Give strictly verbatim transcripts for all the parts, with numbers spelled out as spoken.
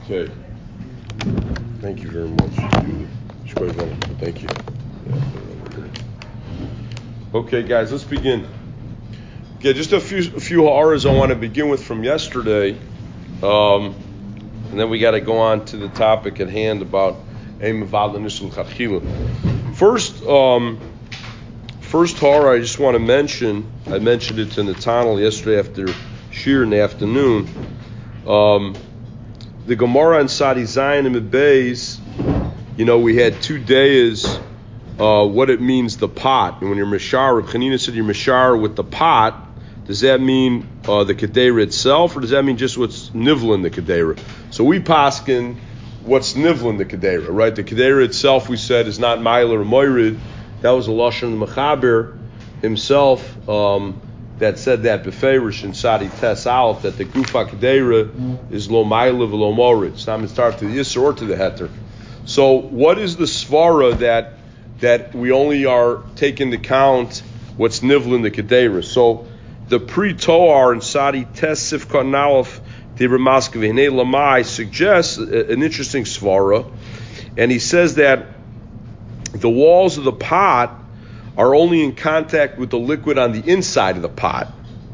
Okay. Thank you very much. Thank you. Okay, guys, let's begin. Okay, just a few a few ha'aras I want to begin with from yesterday, um, and then we got to go on to the topic at hand about Eim V'Adla Nishul Chachila. First, um, first ha'ara I just want to mention. I mentioned it to Nathaniel yesterday after Shir in the afternoon. Um, the Gemara on Sadi Zayin and Beis, you know, we had two days. Uh, what it means, the pot, and when you're mishar, Reb Chanina said you're mishar with the pot. Does that mean uh, the kedera itself, or does that mean just what's nivlin the kedera? So we paskin what's nivlin the kedera, right? The kedera itself, we said, is not ma'ila or moirid. That was a lashon mechaber himself um, that said that beferish in Sadi Tes Aleph that the gufa kedera is lo ma'ila v'lo moirid. It's not mitzvah to the yisr or to the heter. So what is the svara that that we only are taking into account what's nivlin the kedera? So the pre-Toar in Sadi Tes Sifka Nalef Dibra Maskav Hinei Lamai suggests an interesting svara, and he says that the walls of the pot are only in contact with the liquid on the inside of the pot,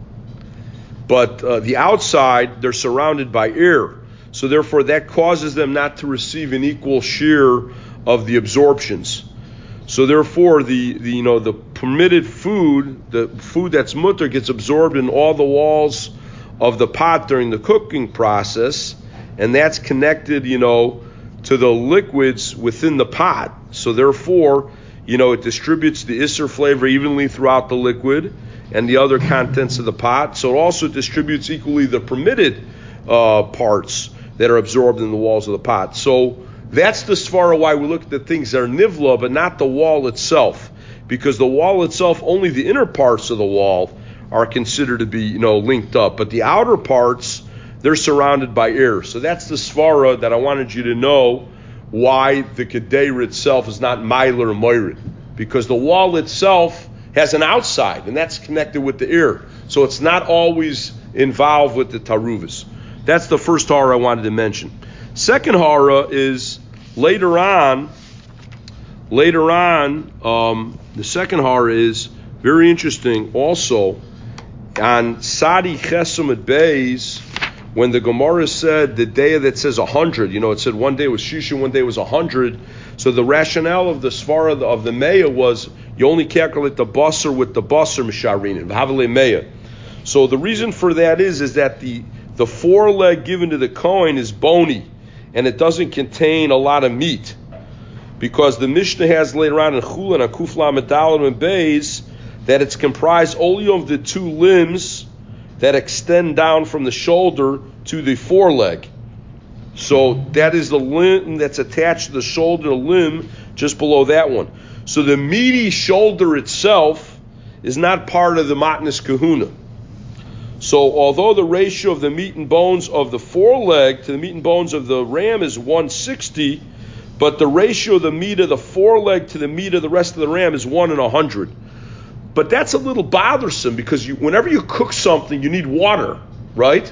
but uh, the outside they're surrounded by air. So therefore, that causes them not to receive an equal share of the absorptions. So therefore, the, the you know the permitted food, the food that's mutter, gets absorbed in all the walls of the pot during the cooking process, and that's connected, you know, to the liquids within the pot. So therefore, you know, it distributes the isser flavor evenly throughout the liquid and the other contents of the pot. So it also distributes equally the permitted uh, parts that are absorbed in the walls of the pot. So that's the svara why we look at the things that are nivla, but not the wall itself, because the wall itself, only the inner parts of the wall are considered to be, you know, linked up, but the outer parts, they're surrounded by air. So that's the svara that I wanted you to know why the kedera itself is not ma'ila or moirid, because the wall itself has an outside, and that's connected with the air. So it's not always involved with the taruvas. That's the first hara I wanted to mention. Second hara is later on. Later on, um, the second hara is very interesting. Also, on Sadi Chesum at Beis, when the Gemara said the day that says a hundred, you know, it said one day was shisha, one day was a hundred. So the rationale of the svara of the meya was you only calculate the basar with the basar misharin, v'havale meya. So the reason for that is is that the the foreleg given to the kohen is bony, and it doesn't contain a lot of meat, because the Mishnah has later on in Chulin, Akuf Lamed Daled and Beis, that it's comprised only of the two limbs that extend down from the shoulder to the foreleg. So that is the limb that's attached to the shoulder limb just below that one. So the meaty shoulder itself is not part of the matnas kahuna. So although the ratio of the meat and bones of the foreleg to the meat and bones of the ram is one sixty, but the ratio of the meat of the foreleg to the meat of the rest of the ram is one in one hundred. But that's a little bothersome, because you, whenever you cook something, you need water, right?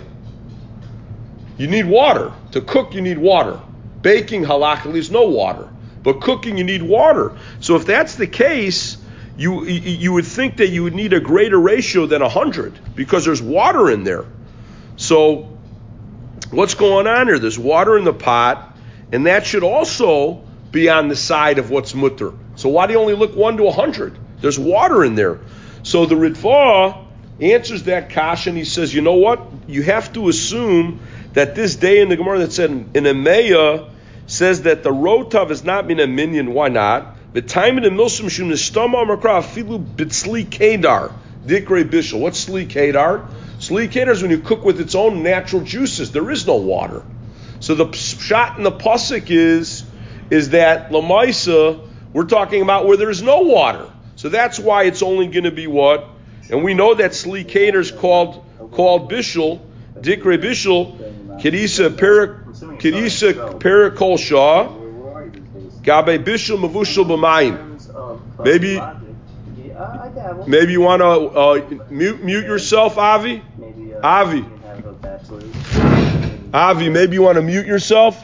You need water. To cook, you need water. Baking, halachically, is no water. But cooking, you need water. So if that's the case, you you would think that you would need a greater ratio than one hundred, because there's water in there. So what's going on here? There's water in the pot, and that should also be on the side of what's mutter. So why do you only look one to one hundred? There's water in there. So the Ritva answers that kasha, and he says, you know what? You have to assume that this day in the Gemara that said in Emeya says that the rotav is not min a minion. Why not? The time in the milsum shum nistama makra afilu bitzli kedar dikre bishul. What's sli kedar? Sli kedar is when you cook with its own natural juices. There is no water. So the shot in the pasuk is is that lamaisa we're talking about where there is no water. So that's why it's only going to be what? And we know that sli kedar is called called bishul, dikre bishul, kedisa perik kedisa perikol shah, gabe bishul mavushul b'mayim. Maybe maybe you want to uh, mute mute yourself, Avi. Avi. Avi, maybe you want to mute yourself?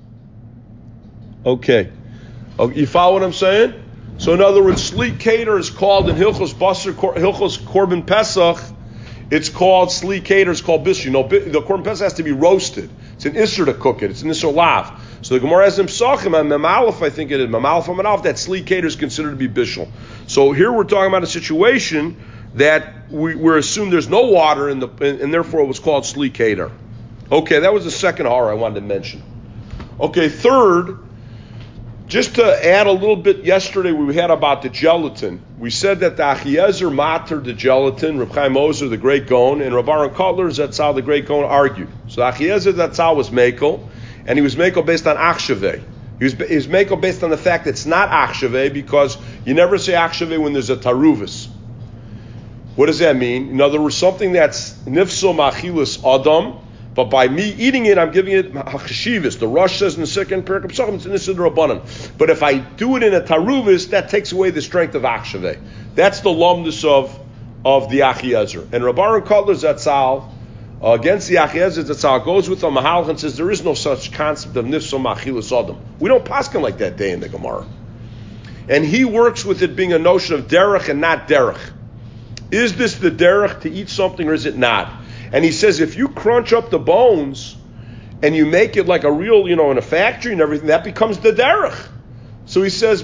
Okay. Oh, you follow what I'm saying? So in other words, Sli Kater is called in Hilchos Basar, Hilchos Korban Pesach, it's called Sli Kater, it's called Bisr. You know, the Korban Pesach has to be roasted. It's an Isser to cook it. It's an Isser lav. So the Gemara has them Psachim and Mem Aleph, I think it is. Mem Aleph and Mem Aleph, that Sli Kater is considered to be Bishul. So here we're talking about a situation that we, we're assumed there's no water in the, and, and therefore it was called Sli Kater. Okay, that was the second horror I wanted to mention. Okay, third, just to add a little bit, yesterday we had about the gelatin. We said that the Achiezer matter the gelatin, Reb Chaim Ozer, the great Gaon, and Reb Aaron Kotler, Zatzal, the great Gaon, argued. So the Achiezer Zatzal was Mekel, and he was Mekel based on Achshaveh. He was, he was Mekel based on the fact that it's not Achshaveh, because you never say Achshaveh when there's a Taruvis. What does that mean? In other words, something that's Nifso Machilis Adam, but by me eating it, I'm giving it hachshivas. The Rosh says in the second parak of Psachim, it's an Issa D'Rabbanan. But if I do it in a taruvis, that takes away the strength of Achshaveh. That's the lumdus of, of the Achiezer. And Reb Aaron Kotler Zatzal, uh, against the Achiezer Zatzal, goes with the Mahalach and says there is no such concept of Nifso Machilas Adam. We don't paskin like that day in the Gemara. And he works with it being a notion of derech and not derech. Is this the derech to eat something or is it not? And he says, if you crunch up the bones and you make it like a real, you know, in a factory and everything, that becomes the derech. So he says,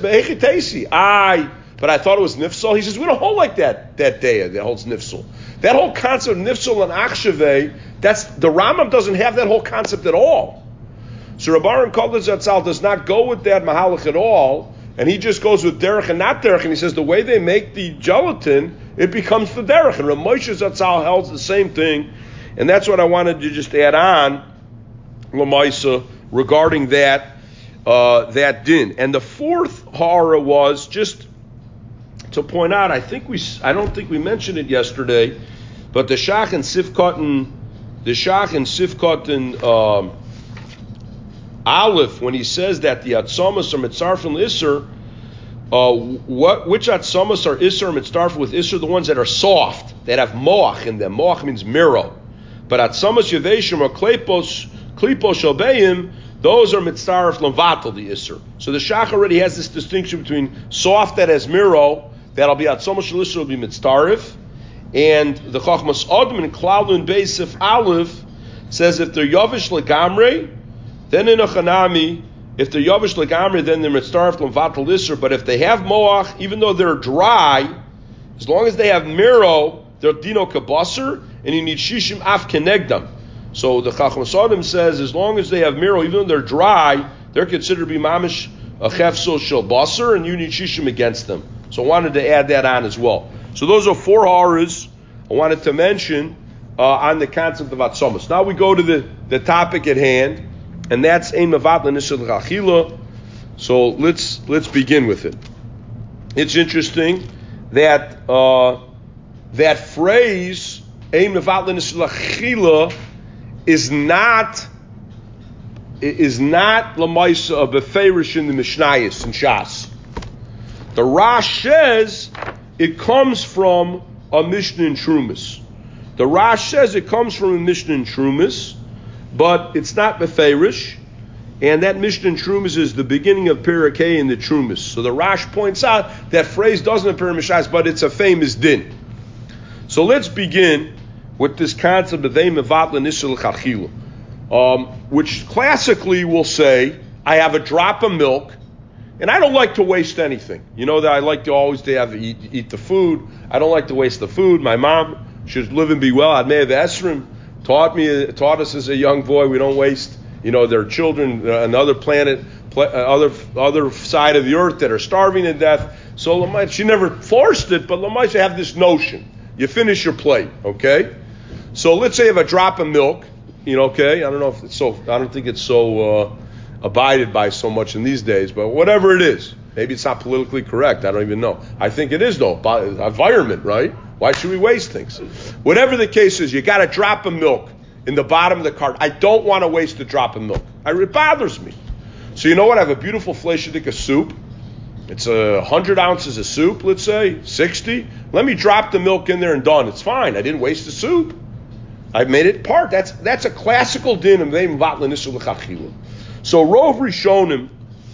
I, but I thought it was nifsal. He says, we don't hold like that, that day that holds nifsal. That whole concept of nifsal and achshaveh, that's, the Rambam doesn't have that whole concept at all. So Reb Aaron Kotler Zatzal does not go with that mahalach at all, and he just goes with derech and not derech, and he says the way they make the gelatin, it becomes the derech. And Rav Moshe Zatzal held the same thing, and that's what I wanted to just add on, Lamaisa, regarding that uh, that din. And the fourth hara was just to point out. I think we, I don't think we mentioned it yesterday, but the Shach and Sifkot, the Shach and Sifkot and um, Aleph, when he says that the Atzamas are mitzarf and Isser. Uh, what, which atzamas are Isser and mitzarf with Isser? The ones that are soft, that have moach in them. Moach means mirror. But atzamas yeveshim or klepos, klipos shalbeim, those are mitzarf levatel, the Isser. So the Shach already has this distinction between soft that has mirror, that'll be atzamas shel Isser, will be mitzarf, and the Chachmas Adam and Klaudun Beisif Aleph says if they're yavish legamre, then in a chanami, if they're yavish legamri, then they're mitzaref l'vatal isser. But if they have moach, even though they're dry, as long as they have miro, they're dino kabasser, and you need shishim af kenegdam. So the Chacham Sodim says, as long as they have miro, even though they're dry, they're considered to be mamish a chefso shel basser, and you need shishim against them. So I wanted to add that on as well. So those are four haras I wanted to mention uh, on the concept of atzomas. Now we go to the, the topic at hand. And that's ein mevat l'nisel chachila. So let's let's begin with it. It's interesting that uh, that phrase ein mevat l'nisel chachila is not is not l'maisa of beferish in the Mishnayos and Shas. The Rash says it comes from a Mishnah in Trumas. The Rash says it comes from a Mishnah in Trumas. But it's not Beferish, and that Mishnah in Trumas is the beginning of Perikei in the Trumas. So the Rash points out that phrase doesn't appear in Mishas, but it's a famous din. So let's begin with this concept of Ein Mevat L'Nisel Chachila, um, which classically will say, I have a drop of milk, and I don't like to waste anything. You know that I like to always to have eat, eat the food. I don't like to waste the food. My mom should live and be well. I'd may have Esrim. Taught me, taught us as a young boy, we don't waste, you know, their children, uh, another planet, pla- uh, other other side of the earth that are starving to death. So Lamai, she never forced it, but Lamai should have this notion. You finish your plate, okay? So let's say you have a drop of milk, you know, okay? I don't know if it's so, I don't think it's so uh, abided by so much in these days, but whatever it is. Maybe it's not politically correct. I don't even know. I think it is, though. Environment, right? Why should we waste things? Whatever the case is, you got a drop of milk in the bottom of the cart. I don't want to waste a drop of milk. It bothers me. So you know what? I have a beautiful fleshadika soup. It's a uh, hundred ounces of soup, let's say, sixty. Let me drop the milk in there and done. It's fine. I didn't waste the soup. I made it part. That's that's a classical din of Ve'im Vatlan Isur L'Chachila. So Rov Rishonim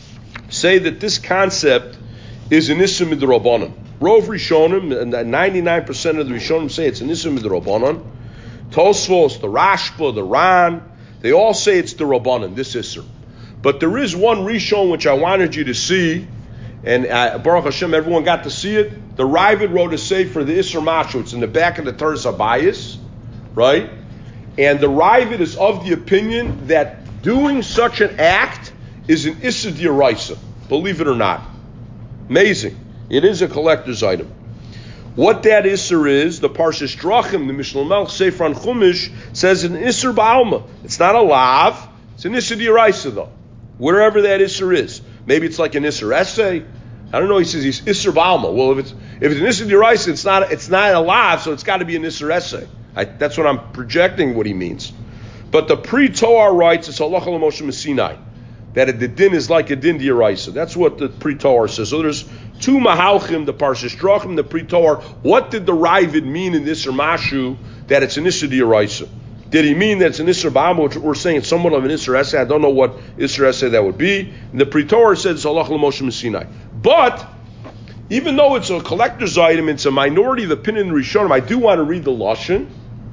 say that this concept is an Isur Midrabanan. Rov Rishonim, and ninety-nine percent of the Rishonim say it's an Isur Midrabanan. Tosfos, the Rashba, the Ran, they all say it's the Rabbanan, this Isur. But there is one Rishon which I wanted you to see, and uh, Baruch Hashem, everyone got to see it. The Ravid wrote a sefer, the Isur Mashu. It's in the back of the Teres Abayis, right? And the Ravid is of the opinion that doing such an act is an Isur D'Oraisa, believe it or not. Amazing. It is a collector's item. What that Isser is, the Parshas Drachim, the Mishnah Melch Sefer on Chumash, says an Isser Ba'alma. It's not a lav, it's an Isser D'Oraisa though. Wherever that Isser is. Maybe it's like an Isser essay. I don't know, he says he's Isser Ba'alma. Well, if it's if it's an Isser D'Oraisa, it's not it's not a lav, so it's got to be an Isser essay. I, that's what I'm projecting what he means. But the Pre-Toar writes, it's Halacha L'Moshe Messinai, that the din is like a din D'Oraisa. That's what the Pre-Toar says. So there's two Mahalchim, the Parshas Drachim, the Pre-Toar. What did the Ravid mean in Isser Mashu that it's an Isser D'Oraisa? Did he mean that it's an Isser Ba'alma, which we're saying it's somewhat of an Isser Essay? I don't know what Isser Essay that would be. And the Pre-Toar says it's Halacha L'Moshe Messinai. But even though it's a collector's item, it's a minority of opinion in Rishonim, I do want to read the Lashon.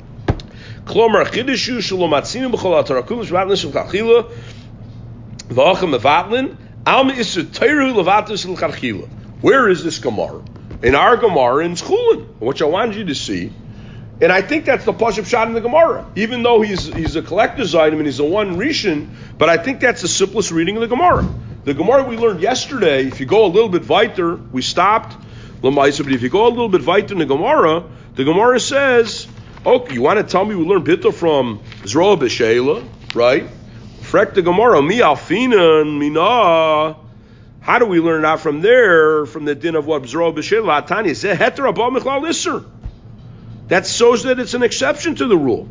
Klomar Chidishu Shalom Atzinu B'chol HaTarakum Shvat Nishim Chachila V'achim Mevatlin Alma Isser Teiru Levatus L'Chachila. Where is this Gemara? In our Gemara in Schulin, which I wanted you to see. And I think that's the Pashup shot in the Gemara. Even though he's he's a collector's item and he's a one Rishon, but I think that's the simplest reading of the Gemara. The Gemara we learned yesterday, if you go a little bit weiter, we stopped, but if you go a little bit weiter in the Gemara, the Gemara says, okay, you want to tell me we learned Bitta from Zroa B'Sheila, right? Frek the Gemara, mi alfinan, mina. How do we learn that from there, from the din of what Zroa B'Sheila, Atani, zeh heter abba michlal isser. That shows that it's an exception to the rule,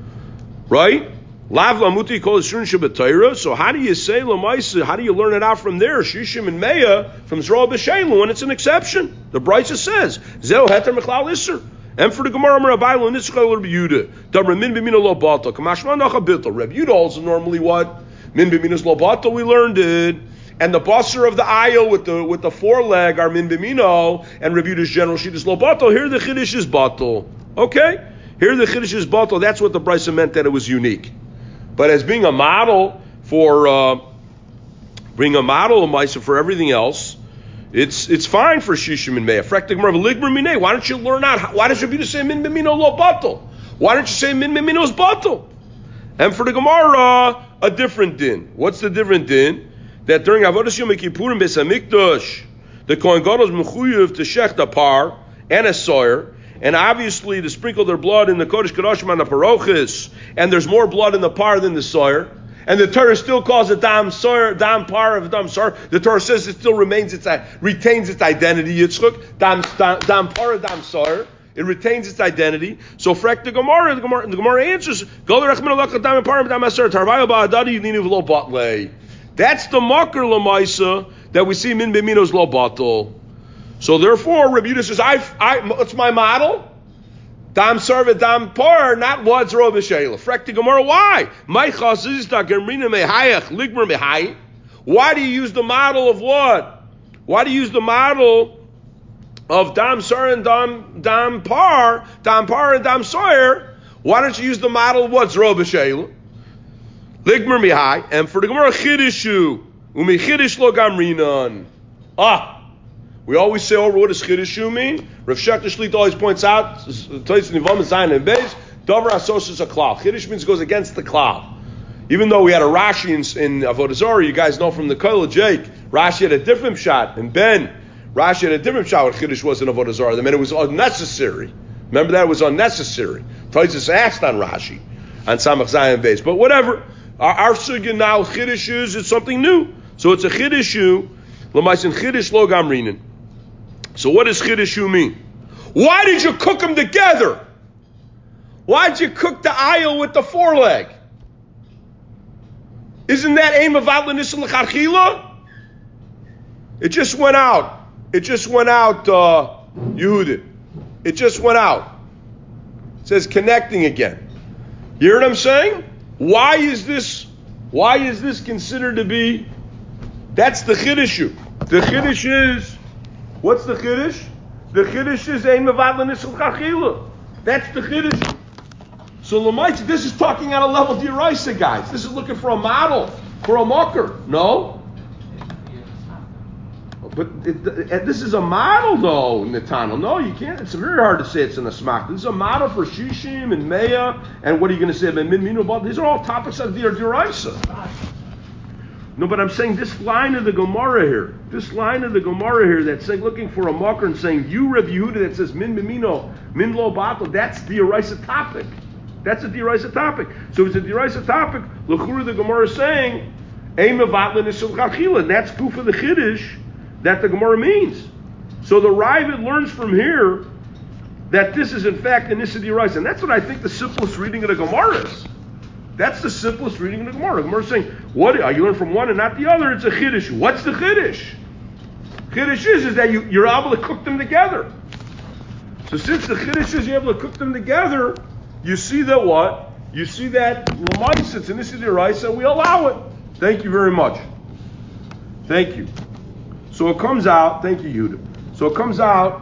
right? Lav lamuti kol isrun shabbatayra. So how do you say lamaisa? How do you learn it out from there? Shishim and Meya from Zroa B'Sheila when it's an exception. The Brisa says zeh heter michlal isser. And for the Gemara, Rabbi Nitzchel Rabbi Yehuda, Dabra min b'mina lo batal, kamashma nacha bital. Rabbi Yehuda also normally what min b'minas lo batal. We learned it, and the basar of the ayo with the with the foreleg are min b'mino, and Rabbi Yehuda's general sheet is lo batal. Here the chiddush is batal. Okay, here the chiddush is batal. That's what the Brisa meant, that it was unique. But as being a model for uh, being a model of Maisa for everything else. It's it's fine for Shishim and Meya. Why don't you learn out? Why does Rabbi say min b'mino lo batal? Why don't you say min b'mino is batal? And for the Gemara, a different din. What's the different din? That during Avodas Yom Kippurim Beis Hamikdash, the Kohen Gadol is mechuyev to shech the par and a soyer, and obviously to sprinkle their blood in the Kodesh Kodashim on the parochis, and there's more blood in the par than the soyer. And the Torah still calls it dam sar, dam par of dam sar. The Torah says it still remains its retains its identity. Yitzchuk dam dam par of dam sar. It retains its identity. So frek the Gemara, the Gemara, the Gemara answers. That's the makar lamaisa that we see min b'minos lo batal. So therefore, Rabbi Yehuda says, I, I, it's my model. Dam sarva dam par, not what's Zroa B'Sheila. Frek the Gemara, why? Why do you use the model of what? Why do you use the model of dam sar and dam dam par, dam par and dam sar? Why don't you use the model of what's Zroa B'Sheila? Ligmer mihai, and for the Gemara chidishu umi chidish lo gamrinan. Ah. We always say over what does chidushu mean? Rav Shechter Shlita always points out, Tois Nivam and Zayin and Beis, Davar Asos is a klal. Chidush means it goes against the klal. Even though we had a Rashi in, in Avodah Zarah, you guys know from the Koil Jake, Rashi had a different shot. And Ben, Rashi had a different shot what Chidush was in Avodah Zarah. They meant it was unnecessary. Remember that? It was unnecessary. Tois asked on Rashi, on Samach Zayin and Beis. But whatever, our, our sugya now, Chidushu, is something new. So it's a Chidushu, L'maisin Chidush lo gamrinin. So what does chidushu mean? Why did you cook them together? Why did you cook the aisle with the foreleg? Isn't that aim of Vatlan Isur L'Chachila? It just went out. It just went out, uh, Yehudit. It just went out. It says connecting again. You hear what I'm saying? Why is this, why is this considered to be, that's the chiddush. The chiddush is, what's the chiddush? The chiddush is ein mevatla nisel chachila. That's the chiddush. So Lamaitz, this is talking on a level d'oraisa, guys. This is looking for a model, for a mucker. No? But it, it, this is a model, though, Netano. No, you can't. It's very hard to say it's in a smak. This is a model for Shishim and Mea, and what are you going to say about Min Minu? These are all topics of the d'oraisa. No, but I'm saying this line of the Gemara here, this line of the Gemara here that's saying, looking for a mucker and saying, you Reb Yehuda that says Min Mimino, Min Lo Batal, that's the d'oraisa topic. That's a d'oraisa topic. So it's a d'oraisa topic. L'chura the Gemara is saying, Ein Mevatla Nisel Chachila, and that's goof of the Chiddush that the Gemara means. So the Ravid learns from here that this is in fact an Issa d'oraisa, and that's what I think the simplest reading of the Gemara is. That's the simplest reading of the Gemara. The Gemara is saying, what are you learn from one and not the other? It's a Chiddush. What's the Chiddush? Chiddush is, is that you, you're able to cook them together. So since the Chiddush is you're able to cook them together, you see that what? You see that L'maisa, it's an Issa d'oraisa, we allow it. Thank you very much. Thank you. So it comes out, thank you, Yehuda. So it comes out,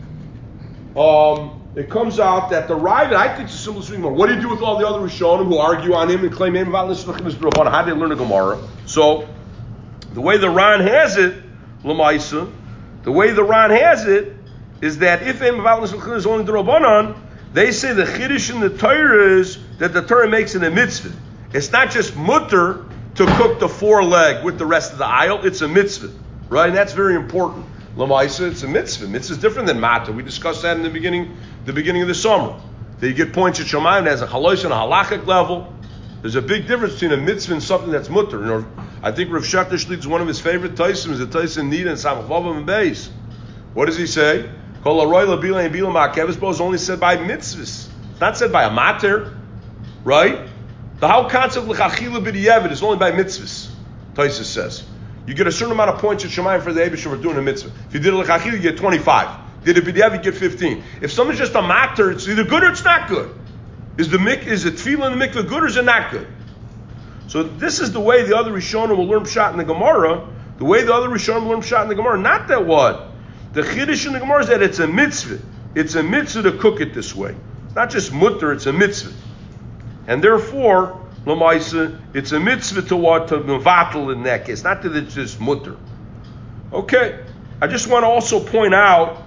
um, it comes out that the Ravid, I think it's a simple reading. What do you do with all the other Rishonim who argue on him and claim him about listening to Rabbanan? How did they learn a Gemara? So the way the Ran has it, L'maisa, the way the Ran has it is that if him about listening is only the Rabbanan, they say the Chiddush in the Torah is that the Torah makes it a mitzvah. It's not just mutter to cook the foreleg with the rest of the aisle, it's a mitzvah. Right? And that's very important. L'maisa, it's a mitzvah. Mitzvah is different than mata. We discussed that in the beginning, the beginning of the summer. That you get points at Shamayim as a halosh and a halachic level. There's a big difference between a mitzvah and something that's mutter. You know, I think Rav Shechter Shlitz, one of his favorite taisim is the taisim Nida and Samach Vavam and Beis. What does he say? Kol haroy labila and bila ma'akeves bo is only said by mitzvahs. It's not said by a mater, right? The whole concept of l'chachila b'di'evid is only by mitzvahs. Taisus says. You get a certain amount of points at Shemayim for the Eibusher for doing a mitzvah. If you did a l'chachila, you get twenty-five. Did a b'di'evid, you get fifteen. If something's just a matter, it's either good or it's not good. Is the mik is the tefillah in the mikveh good or is it not good? So this is the way the other Rishonim will learn pshat in the Gemara. The way the other Rishonim will learn pshat in the Gemara. Not that what the chiddush in the Gemara is that it's a mitzvah. It's a mitzvah to cook it this way. It's not just mutter. It's a mitzvah, and therefore. L'maisa, it's a mitzvah to what? To mevatel in that case. Not that it's just mutter. Okay. I just want to also point out,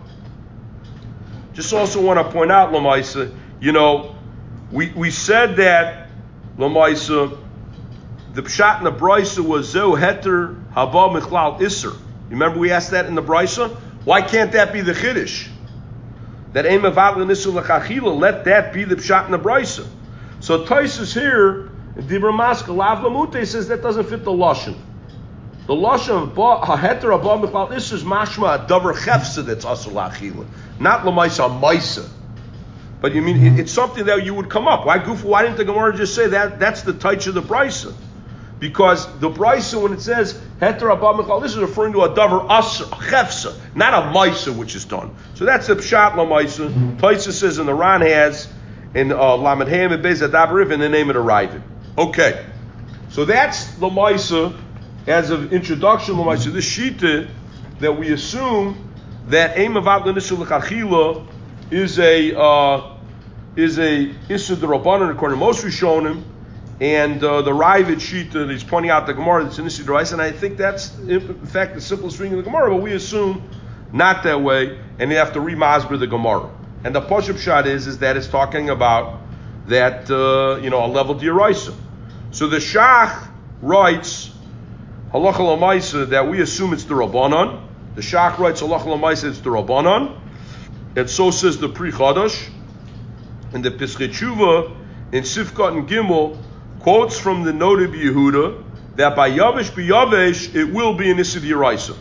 just also want to point out, L'maisa, you know, we, we said that, L'maisa, the pshat in the brisa was zeu heter haba michlal iser. Remember we asked that in the brisa? Why can't that be the chiddush? That ein mevatel iser l'chachila, let that be the pshat in the brisa. So Taisus here, Dibra Maska, Lav Lamute says that doesn't fit the Lashon. The Lashon of Haheter Abba Michal Isser is mashma a davar chefsa that's asur la'achila, not l'maisa maisa. But you mean mm-hmm. it, it's something that you would come up. Why goof? Why didn't the Gemara just say that? That's the taich of the brisa, because the brisa when it says Heter Abba Michal this is referring to a davar asur chefsa, not a maisa which is done. So that's the pshat l'maisa. Mm-hmm. Taisa says and the Ran has in uh, Lamed Hayim and Beis Adabariv in the name of the Ravid. Okay, so that's the L'maisa as of introduction. L'maisa, this shita that we assume that Ein Mevatla Nisur L'chachila is a uh, is a Issa D'Rabbanan according to most Rishonim, and uh, the Ravid shita that he's pointing out the Gemara that's an Issa D'Oraisa, and I think that's in fact the simplest reading of the Gemara, but we assume not that way, and you have to re-masber the Gemara. And the Pashup shot is is that it's talking about that uh, you know a level d'oraisa. So the Shach writes halacha l'maisa that we assume it's the Rabbanan. The Shach writes halacha l'maisa it's the Rabbanan, and so says the Pri Chadash. And the Pischei Tshuva in Sifkat and Gimel quotes from the noted Yehuda that by Yavesh b'Yavesh it will be an Issa d'oraisa.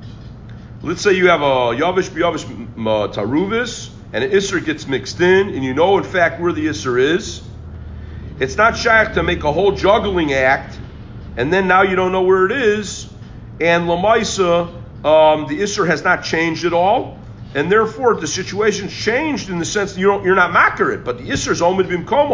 Let's say you have a Yavesh b'Yavesh taruvis and an Isser gets mixed in, and you know in fact where the Isser is. It's not shaykh to make a whole juggling act, and then now you don't know where it is, and L'maisa, um, the Isser has not changed at all, and therefore the situation's changed in the sense that you don't, you're not makar it, but the Isser is omid bimkomo.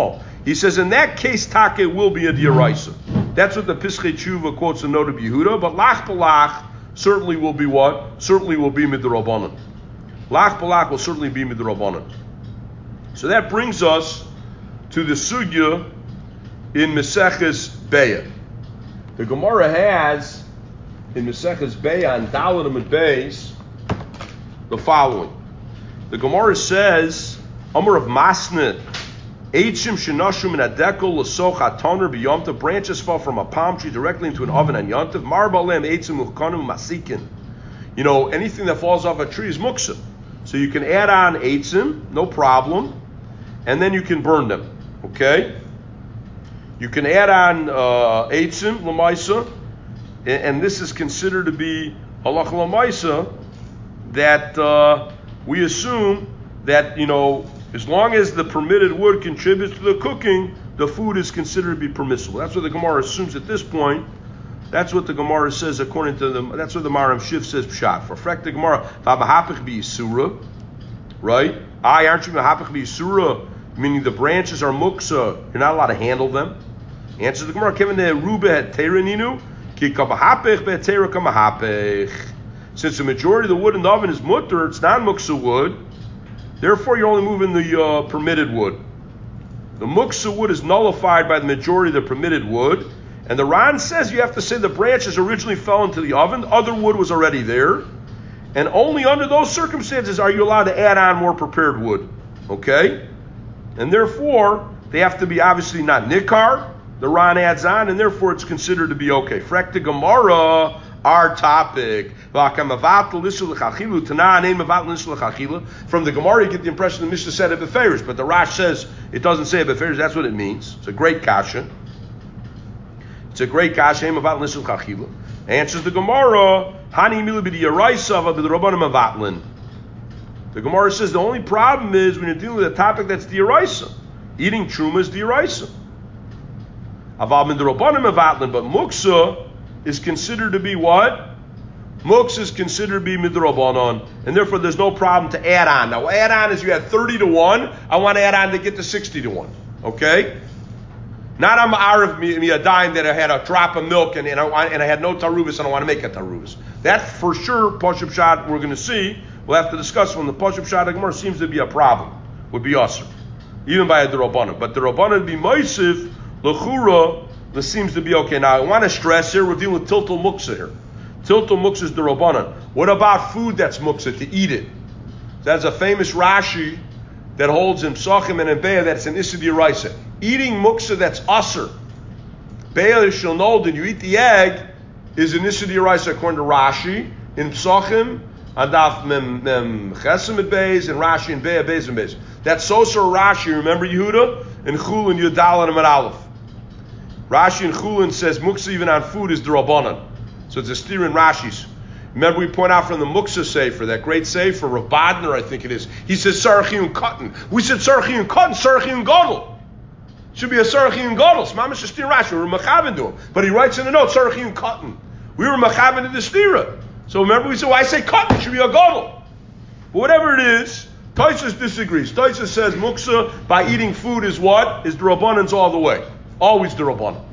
He says, in that case, take will be a dioraisa. That's what the Pischei Tshuva quotes the note of Yehuda, but lach balach certainly will be what? Certainly will be midrabanan. Lach balach will certainly be midrabanan. So that brings us to the sugya in Maseches Beya. The Gemara has in Maseches Beya on Dalet and Beis the following. The Gemara says, Amar of Masnit, Eitzim shenashum in adekel l'soch hatoner b'yomtav, branches fall from a palm tree directly into an oven on yomtav. Mar b'alem eitzim uchkanim masikin. You know, anything that falls off a tree is muksa. So you can add on eitzim, no problem, and then you can burn them. Okay? You can add on uh, eitzim l'maisa, and, and this is considered to be halacha l'maisa, that uh, we assume that, you know, as long as the permitted wood contributes to the cooking, the food is considered to be permissible. That's what the Gemara assumes at this point. That's what the Gemara says according to the, that's what the Maram Shiv says pshat. For frek the Gemara, v'abahapich b'yisura, right? I aren't you mahapich b'yisura, meaning the branches are muksa, you're not allowed to handle them. Answer the Gemara, Kevin the Ruba had teraninu, ki kabahapich be'tera kamahapich. Since the majority of the wood in the oven is mutter, it's non-muksa wood, therefore you're only moving the uh, permitted wood. The muksa wood is nullified by the majority of the permitted wood, and the Ran says you have to say the branches originally fell into the oven, other wood was already there, and only under those circumstances are you allowed to add on more prepared wood. Okay? And therefore, they have to be obviously not nikar, the Ran adds on, and therefore it's considered to be okay. Frek the Gemara, our topic. From the Gemara, you get the impression the Mishnah said it beferish, but the Rash says it doesn't say it beferish. That's what it means. It's a great kasha. It's a great kasha. Answers the Gemara. The Gemara says the only problem is when you're dealing with a topic that's dioraisa. Eating truma is dioraisa. But muksa is considered to be what? Muksa is considered to be midrabanan, and therefore there's no problem to add on. Now, add on is you had thirty to one. I want to add on to get to sixty to one. Okay? Not I'm Arif me, me a dime that I had a drop of milk and, and, I, and I had no taruvus and I want to make a taruvus. That for sure, Pashup Shad, we're going to see. We'll have to discuss when the Pashup Shad Gemara seems to be a problem. Would be usher. Even by a Durabanan. But Durabanan would be Moisif, Lechura, this seems to be okay. Now, I want to stress here, we're dealing with Tiltul Muksa here. Tiltul Muksa is the Rabbanan. What about food that's Muksa, to eat it? That's a famous Rashi that holds in Psachim and in Be'ah that's an Issa D'Oraisa. Eating Muksa that's Asr. Be'ah shall know that you eat the egg is an Issa D'Oraisa according to Rashi in Psachim, Adaf Mem Mem Chesim at Beis, and Rashi and Be'ah Beis and Beis. That's Soser Rashi, remember Yehuda? And Chul and Yudal and Aleph. Rashi and Chulin says Muksa even on food is D'Rabbanan. So it's a steer in Rashi's. Remember we point out from the Muksa Sefer, that great Sefer, Rav Badner I think it is. He says Sarachiyun Katan. We said Sarachiyun Katan, Sarachiyun Gadol. Should be a Sarachiyun Gadol. Mamash steer Rashi. We were Machavin to him. But he writes in the note, Sarachiyun Katan. We were Machavin to the stira. So remember we said, well, I say Katan, it should be a Gadol. But whatever it is, Taisus disagrees. Taisus says Muksa by eating food is what? Is D'Rabbanans all the way. Always D'Rabbanan.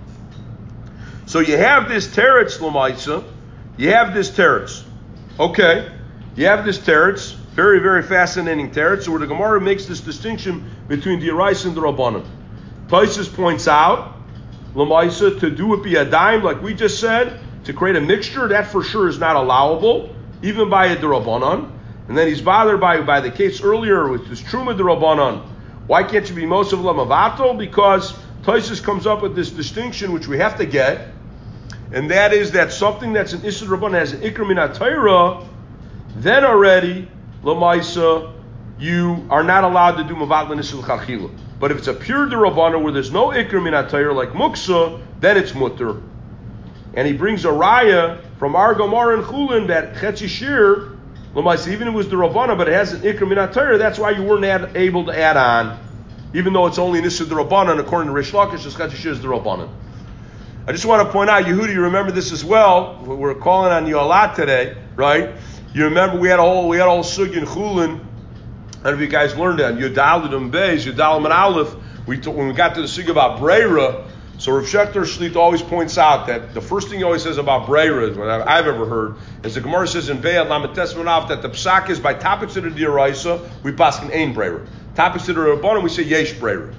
So you have this teretz l'maisa, you have this teretz. Okay, you have this teretz, very, very fascinating teretz, so where the Gemara makes this distinction between D'Oraisa and D'Rabbanan. Taisus points out, l'maisa, to do it be a dime, like we just said, to create a mixture, that for sure is not allowable, even by a D'Rabbanan. And then he's bothered by, by the case earlier with this Truma D'Rabbanan. Why can't you be most of Lamavato? Because Taisus comes up with this distinction, which we have to get, and that is that something that's an Issa D'Rabbanan has an Ikra Min HaTorah, then already, L'maisa, you are not allowed to do Mavat L'Nissa L'Chachila. But if it's a pure D'Rabbanan where there's no Ikra Min HaTorah like Muksa, then it's Mutter. And he brings a raya from our Gemara and Chulin that Chetzi Shir, L'maisa, even if it was D'Rabbanan, but it has an Ikra Min HaTorah, that's why you weren't add, able to add on. Even though it's only an Issa D'Rabbanan, according to Rish Lakish, it's Chetzi Shir is D'Rabbanan. I just want to point out, Yehudi, you remember this as well. We're calling on you a lot today, right? You remember we had a whole we had a whole sugya in Chulin. I don't know if you guys learned that. Yudal and Beis, Yudal and Aleph. we t- when we got to the sig about Breira, so Rav Shechter Shlit always points out that the first thing he always says about Breira, is what I've ever heard, is the Gemara says in Be'ad Lametes Manav that the psak is by topics of the D'Oraisa, we paskin ein Breira. Topics of the Rabbanan, we say yesh Breira.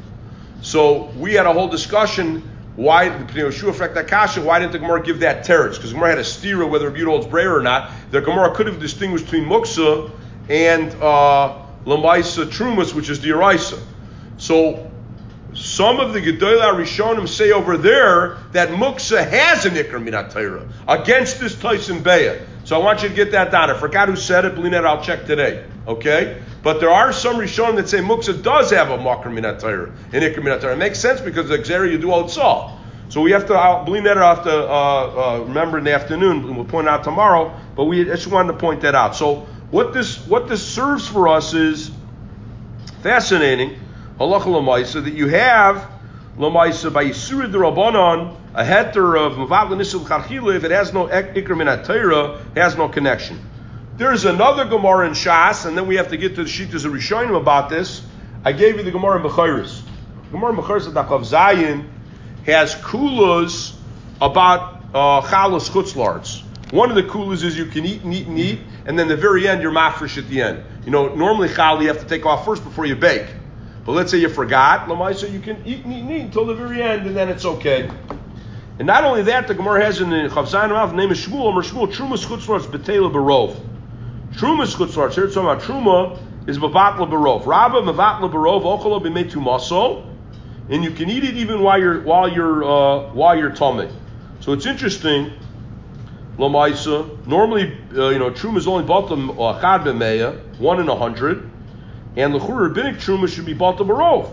So we had a whole discussion. Why, why didn't the Gemara give that teretz? Because the Gemara had a stira whether Rabbi Yehuda holds Breira or not. The Gemara could have distinguished between Muksa and uh, Lamaisa Trumas, which is D'Oraisa. So some of the Gedolah Rishonim say over there that Muksa has an Ikra Minat Torah against this Tyson Beya. So I want you to get that down. I forgot who said it. Believe that, I'll check today. Okay? But there are some Rishonim that say Muksa does have a Makar Minat Torah, an Ikra Minat Torah. It makes sense because the Xeri Yedu Al Tzal. So we have to, I'll, believe that, I'll have to uh, uh, remember in the afternoon, and we'll point it out tomorrow, but we just wanted to point that out. So what this what this serves for us is fascinating. Halacha L'maisa, that you have L'maisa by Yisura D'Rabbanan, a heter of Mavad L'Nisel Chachila, if it has no Ikra Minat Torah, it has no connection. There's another Gemara in Shas, and then we have to get to the Shittas of Rishonim about this. I gave you the Gemara in Bechayris. Gemara in Bechayris at Daf Zayin has kulas about uh, chalas chutzlarts. One of the kulas is you can eat and eat and eat, and then the very end you're mafresh at the end. You know, normally chal you have to take off first before you bake. But let's say you forgot, Lamaisa, you can eat and eat and eat until the very end, and then it's okay. And not only that, the Gemara has in the Chav Zayin Rav, the name is Shmuel, Omer Shmuel, Trumas chutzlarts betela barov. Trumas chutzlarts, here it's talking about Truma, is mevatla barov. Rabba mevatla barov, ochalo b'metu maso. And you can eat it even while you're while you're uh, while you're tummy. So it's interesting. Lamaisa. Normally, uh, you know, truma is only batam achad b'meya, one in a hundred, and l'chur rabbinic truma should be batam barov.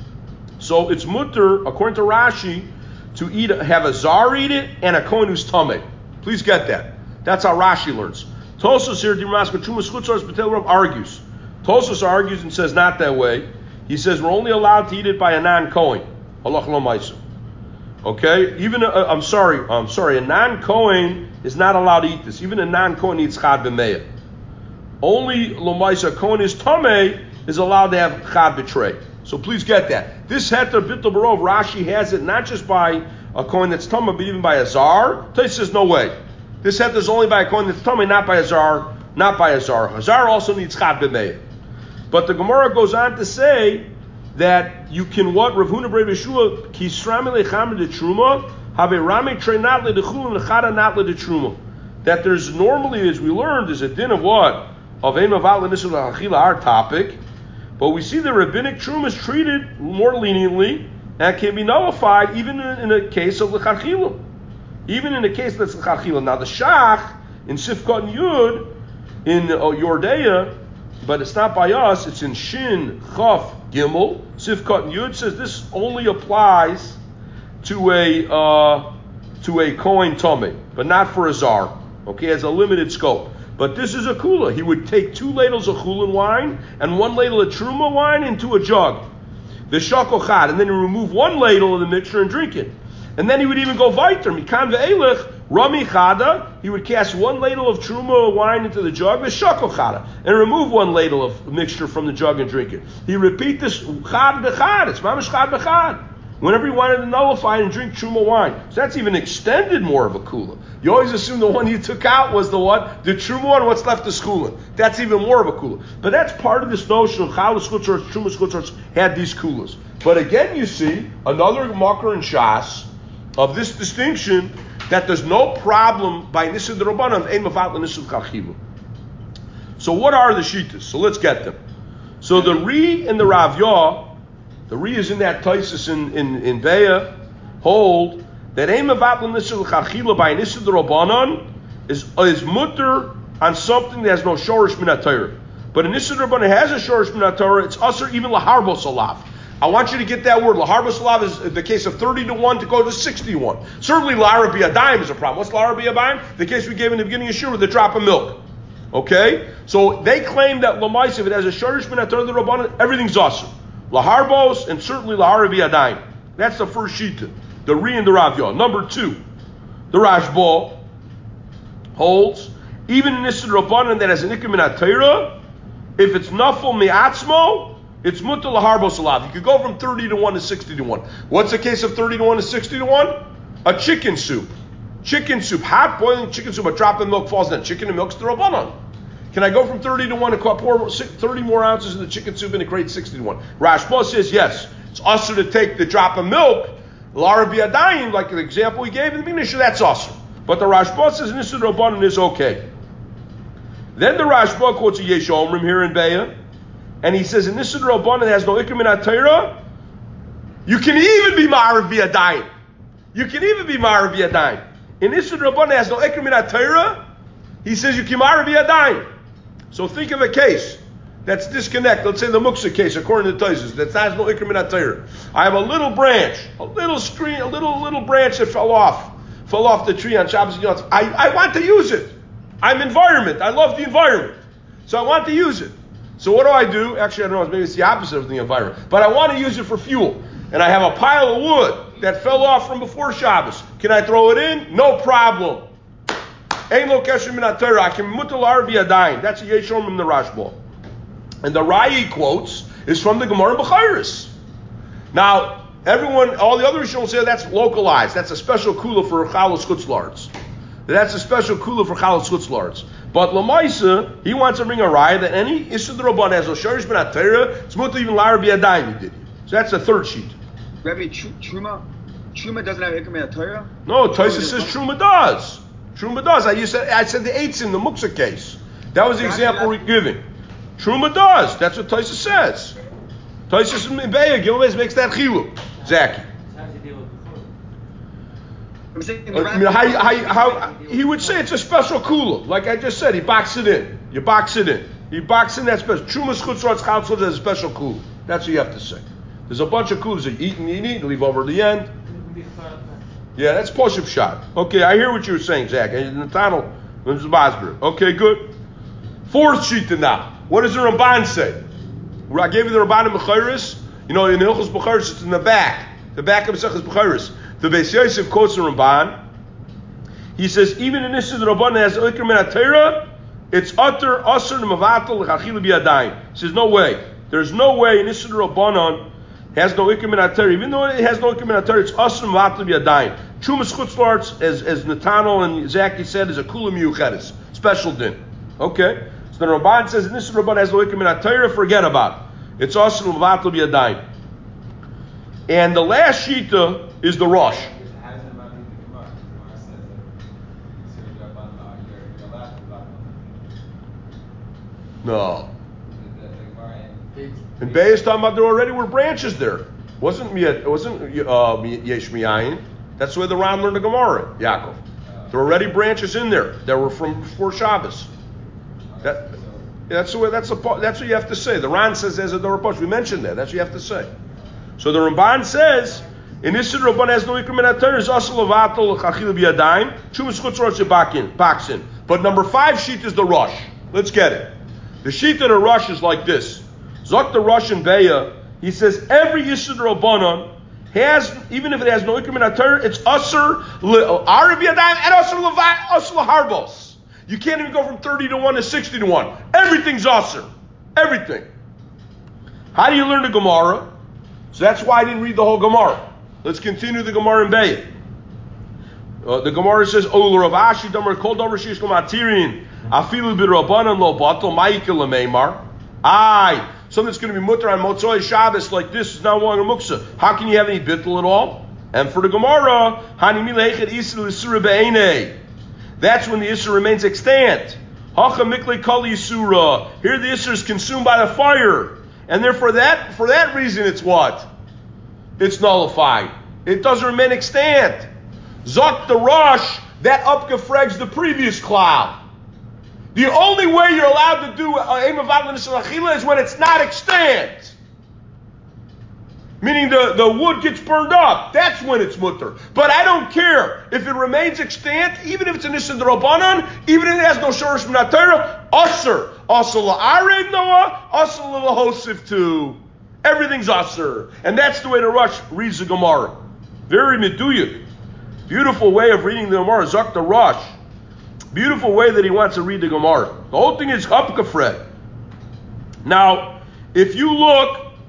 So it's mutter, according to Rashi, to eat have a zar eat it and a kohen who's tummy. Please get that. That's how Rashi learns. Tosos here, Dimaska Trumas Chutzars Betel Rav argues. Tosos argues and says not that way. He says we're only allowed to eat it by a non-Kohen. Halach lo ma'isa. Okay? Even a, I'm sorry, I'm sorry, a non-Kohen is not allowed to eat this. Even a non-Kohen eats chad b'meya. Only lo ma'isa Kohen is tameh is allowed to have chad b'trei. So please get that. This heter bittul barov, Rashi has it not just by a Kohen that's tameh, but even by a zar. Tais says no way. This heter is only by a Kohen that's tameh, not by a zar, not by a zar. A zar also needs chad b'meya. But the Gemara goes on to say that you can what Rav Huna Brei Yeshua kisrami lechamer de truma have a rami trei not le dechul and chada not le de truma. That there's normally, as we learned, is a din of what of ein maval l'nisul l'achila, our topic, but we see the rabbinic truma is treated more leniently and can be nullified even in, in a case of l'chachila, even in a case that's l'chachila. Now the shach in Sifkot and Yud in uh, Yordeya. But it's not by us, it's in Shin, Chaf, Gimel. Sifkot and Yud says this only applies to a uh, to a Kohen Tomei, but not for a Zar. Okay, has a limited scope. But this is a Kula. He would take two ladles of Chulin wine and one ladle of Truma wine into a jug. The Shakochad, and then he would remove one ladle of the mixture and drink it. And then he would even go weiter, Mikan ve'elech, Rami Chada, he would cast one ladle of Truma wine into the jug, the Shako Chada, and remove one ladle of mixture from the jug and drink it. He repeat this Chad b'chad, it's mamish Chad b'chad, whenever he wanted to nullify and drink Truma wine. So that's even extended more of a Kula. You always assume the one you took out was the what? The Truma one, what's left is Kula. That's even more of a Kula. But that's part of this notion of Chalas Chutzars, Truma Chutzars had these Kulas. But again, you see, another Makar and Shas of this distinction that there's no problem by Nisid Rabbanan ein mavat l'nisid Chachila. So what are the Shittas? So let's get them. So the Ri and the Rav Yah, the Ri is in that Taisus in in, in Beya, hold that ein mavat l'nisid Chachila by Nisid Rabbanan is is mutter on something that has no shorish minat Torah. But a Nisid Rabbanan has a shorish minat Torah. It's usher even laharbos alav. I want you to get that word. Laharbos alav is the case of thirty to one to go to sixty-one. Certainly l'arabi adayim is a problem. What's l'arabi adayim? The case we gave in the beginning of Shur with the drop of milk. Okay? So they claim that l'mais, if it has a shorish minat Torah the Rabbanan, everything's awesome. Laharbos and certainly l'arabi adayim. That's the first shita. The Ri and the Rav Yah. Number two, the Rashba holds, even in Nisid Rabbanan that has an ikkim minat Torah, if it's nafel mi'atzmo, it's mutter laharbos alav. You could go from thirty to one to sixty to one. What's the case of thirty to one to sixty to one? A chicken soup. Chicken soup, hot boiling chicken soup, a drop of milk falls in. Chicken and milk's the rabbanon. Can I go from thirty to one and pour thirty more ounces of the chicken soup and create sixty to one? Rashba says yes. It's usher to take the drop of milk, Lara Biadayim, like the example we gave in the beginning, that's usher. But the Rashba says Nisud Rabbanon is okay. Then the Rashba quotes a Yesh Omrim here in Beya, and he says in Nisud Rabbanon has no Ikrim in Atayra. You can even be Ma'arav Biadayim. You can even be Ma'arav Biadayim. In Nisud Rabbanon has no Ikrim in Atayra. He says you can Ma'arav Biadayim. So think of a case that's disconnect. Let's say the Muksa case, according to Taisus, that has no Ikrim in Atayra. I have a little branch, a little screen, a little little branch that fell off, fell off the tree on Shabbos and Yom Tov. I, I want to use it. I'm environment. I love the environment. So I want to use it. So what do I do? Actually, I don't know, maybe it's the opposite of the environment. But I want to use it for fuel. And I have a pile of wood that fell off from before Shabbos. Can I throw it in? No problem. Ein lo kesher min Atayra. I can mutal arbi adayin. That's a Yeshom in the Rashba. And the Rayi quotes is from the Gemara in Bechayris. Now, everyone, all the other Rishonim say that's localized. That's a special kula for Chalos Chutzlards. That's a special kula for Chalos Chutzlards. But Lamaisa, he wants to bring a Rayi that any Issur D'Rabbanan has a Sharish min Atayra, it's mutal even lar bi adayin he did. So that's the third sheet. Rabbi, Truma, Truma doesn't have Ikrim in Atayra? No, Taisa says Truma does. Truma does. I used to, I said the eights in the Muksa case. That was the example we're giving. Truma does. That's what Taisa says. Taisa in Beya, Gilmes makes that chiluk. Zaki. I mean, how, how, how, he would say it's a special kula. Like I just said, he boxes it in. You box it in. You box in that special. Truma's chutzrot's chatzot is a special kula. That's what you have to say. There's a bunch of kulas that you eat and eat and eat and leave over the end. Yeah, that's Poshup shot. Okay, I hear what you were saying, Zach. In the tunnel, okay, good. Fourth sheet now. What does the Ramban say? I gave you the Ramban in Bechayris. You know, in the Hilchos Bechayris, it's in the back. The back of Mesechus Bechayris. The Beis Yosef quotes the Ramban. He says, even in this, the Ramban has Ikrim min Atayra, it's utter, usher, mavatal, l'chachil biyadayim. He says, no way. There's no way in this, the Ramban has no Ikrim min Atayra. Even though it has no Ikrim min Atayra, it's usher, mavatal, biyadayim. Trumas Chutzlarts, as as Nathanael and Zaki said, is a kula miyuchedes, special din. Okay, so the Ramban says, "This Ramban has no Ikrim min Atayra. Forget about it. It's also l'vatul b'yadayim." And the last shita is the Rosh. No. And Bay is talking about there already were branches there. Wasn't it wasn't uh, Yesh Miyayin? That's where the Ram learned the Gemara, Yaakov. There were already branches in there that were from before Shabbos. That, that's the way. That's the. That's what you have to say. The Ran says as a Doraposh. We mentioned that. That's what you have to say. So the Ramban says in this Ramban has no Ikrim min Atayra is also levatul chachil biyadayim chumas chutzrot shebakin baksin. But number five sheet is the Rosh. Let's get it. The sheet of the Rosh is like this. Zok the Rosh in Beya. He says every Yisud Rabbanon has, even if it has no Ikrim min Atayra, it's Asr, Arabi Yadayim, and Asr Levat, Asr Laharbos. You can't even go from thirty to one to sixty to one. Everything's Asr. Everything. How do you learn the Gemara? So that's why I didn't read the whole Gemara. Let's continue the Gemara in Be'et. Uh, the Gemara says, Ol Rav Ashi Damar Kol Davar Sheish Lo Matirin Afilu B'Rabbanan Lo Batal Ma'ikil L'Meimar. Aye. Something that's going to be mutter on Motzoi Shabbos like this is not long a muksa. How can you have any bittul at all? And for the Gemara, Hani Milechet Isra L'Isura Be'enei. That's when the Isra remains extant. Hacha Mikle Kal Yisura. Here the Isra is consumed by the fire. And therefore that, for that reason it's what? It's nullified. It doesn't remain extant. Zok the Rosh, that upgefregs the previous cloud. The only way you're allowed to do Aim Avad L'Nisal is when it's not extant. Meaning the, the wood gets burned up. That's when it's mutter. But I don't care if it remains extant, even if it's an Issa D'Rabbanan, even if it has no Shorish Min HaTorah, Asr. Asr L'Arev Noah, Asr L'Hosif too. Everything's Asr. And that's the way the Rosh reads the Gemara. Very meduyuk. Beautiful way of reading the Gemara. Zok the Rosh. Beautiful way that he wants to read the Gemara. The whole thing is upgefred. Now, if you look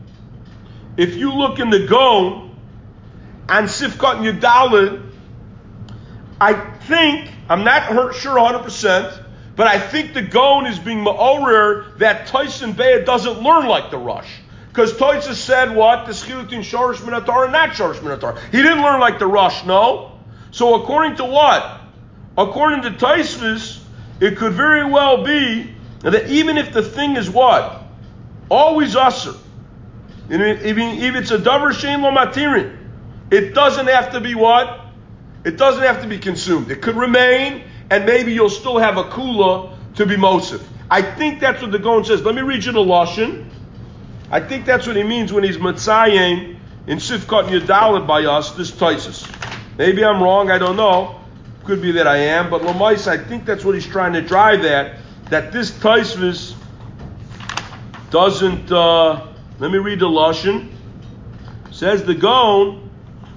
if you look in the Gaon on Sifkat and Yudalid, I think, I'm not sure one hundred percent, but I think the Gaon is being ma'orer that Tyson Be'ah doesn't learn like the Rush. Because Tyson said what? The Schilutin Shorish Minatar and not Shorish Minatar. He didn't learn like the Rush, no? So according to what? According to Taisvis, it could very well be that even if the thing is what? Always usher. If it's a davar shein lo matirin, it doesn't have to be what? It doesn't have to be consumed. It could remain, and maybe you'll still have a kula to be mosif. I think that's what the Gaon says. Let me read you the lashon. I think that's what he means when he's matzayim in Sifkat and Yudalid by us, this Taisus. Maybe I'm wrong, I don't know. Could be that I am, but Lamais, I think that's what he's trying to drive at, that this Taisus doesn't, uh, let me read the lashon. Says the Gaon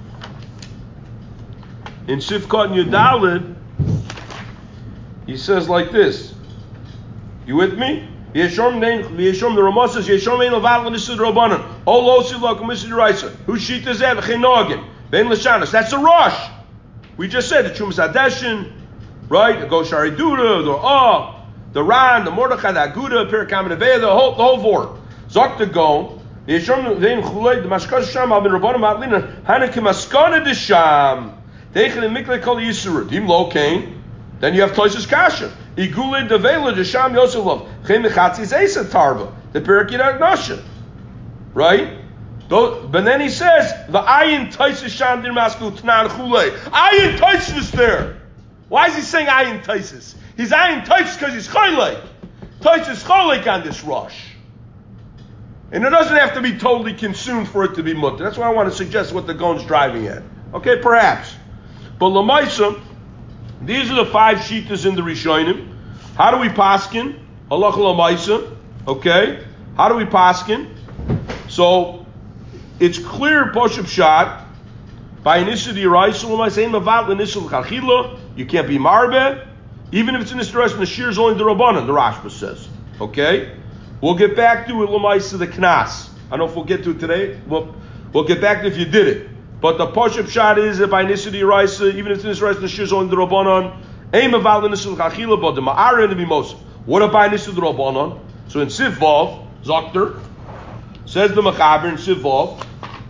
in Sifkat and Yudalid, he says like this. You with me? Yeshom Yeshom the Ramah says Yeshom ein levat l'nisid Rabbanan. O lo silak l'nisid Raisa. Who sheet is that? V'chinogin. Ben l'shanas. That's a rush. We just said the Chumas Hadeshin, right? The Goshari Duda, the Ah, the Ran, the Mordechai, the Aguda, Perikam and Avea, the whole the whole vort. Zok the Gon. Yeshom vein chulei the Mashkas Sham al ben Rabbanan ma'atlina Hanekim Askana Desham. Teichen and Mikle Kol Yisur. Dim lo Kain. Then you have Toisus Kasha. Igule devela desham Yoselov. Chem mechatzis esa tarba. The perakid agnosha. Right? But then he says, the ayin Toisus sham dir masku tnan chule. Ayin Toisus is there. Why is he saying ayin Toisus? He's ayin Toisus because he's choylek. Toisus choylek on this rush. And it doesn't have to be totally consumed for it to be mutter. That's why I want to suggest what the Gaon's driving at. Okay, perhaps. But Lamaisa, these are the five shitas in the Rishonim. How do we paskin? Halacha l'maisa. Okay. How do we paskin? So it's clear poshup shot by Nisa d'Yiraisa l'maisa ein mavat l'Nisa l'chachila. You can't be marbe, even if it's in the stress and the shear is only the Rabbanan. The Rashba says. Okay. We'll get back to it l'maisa the knas. I don't know if we'll get to it today. We'll we'll get back to it if you did it. But the poshup shot is that by Nisa d'Yiraisa, even if it's in the stress and the shear is only the Rabbanan. Ein mavat l'Nisa l'chachila, but the ma'ara and the mimosa. What about Nisa d'Rabbanan? So in Sivvav, Zokter, says the Mechaber in Sivvav,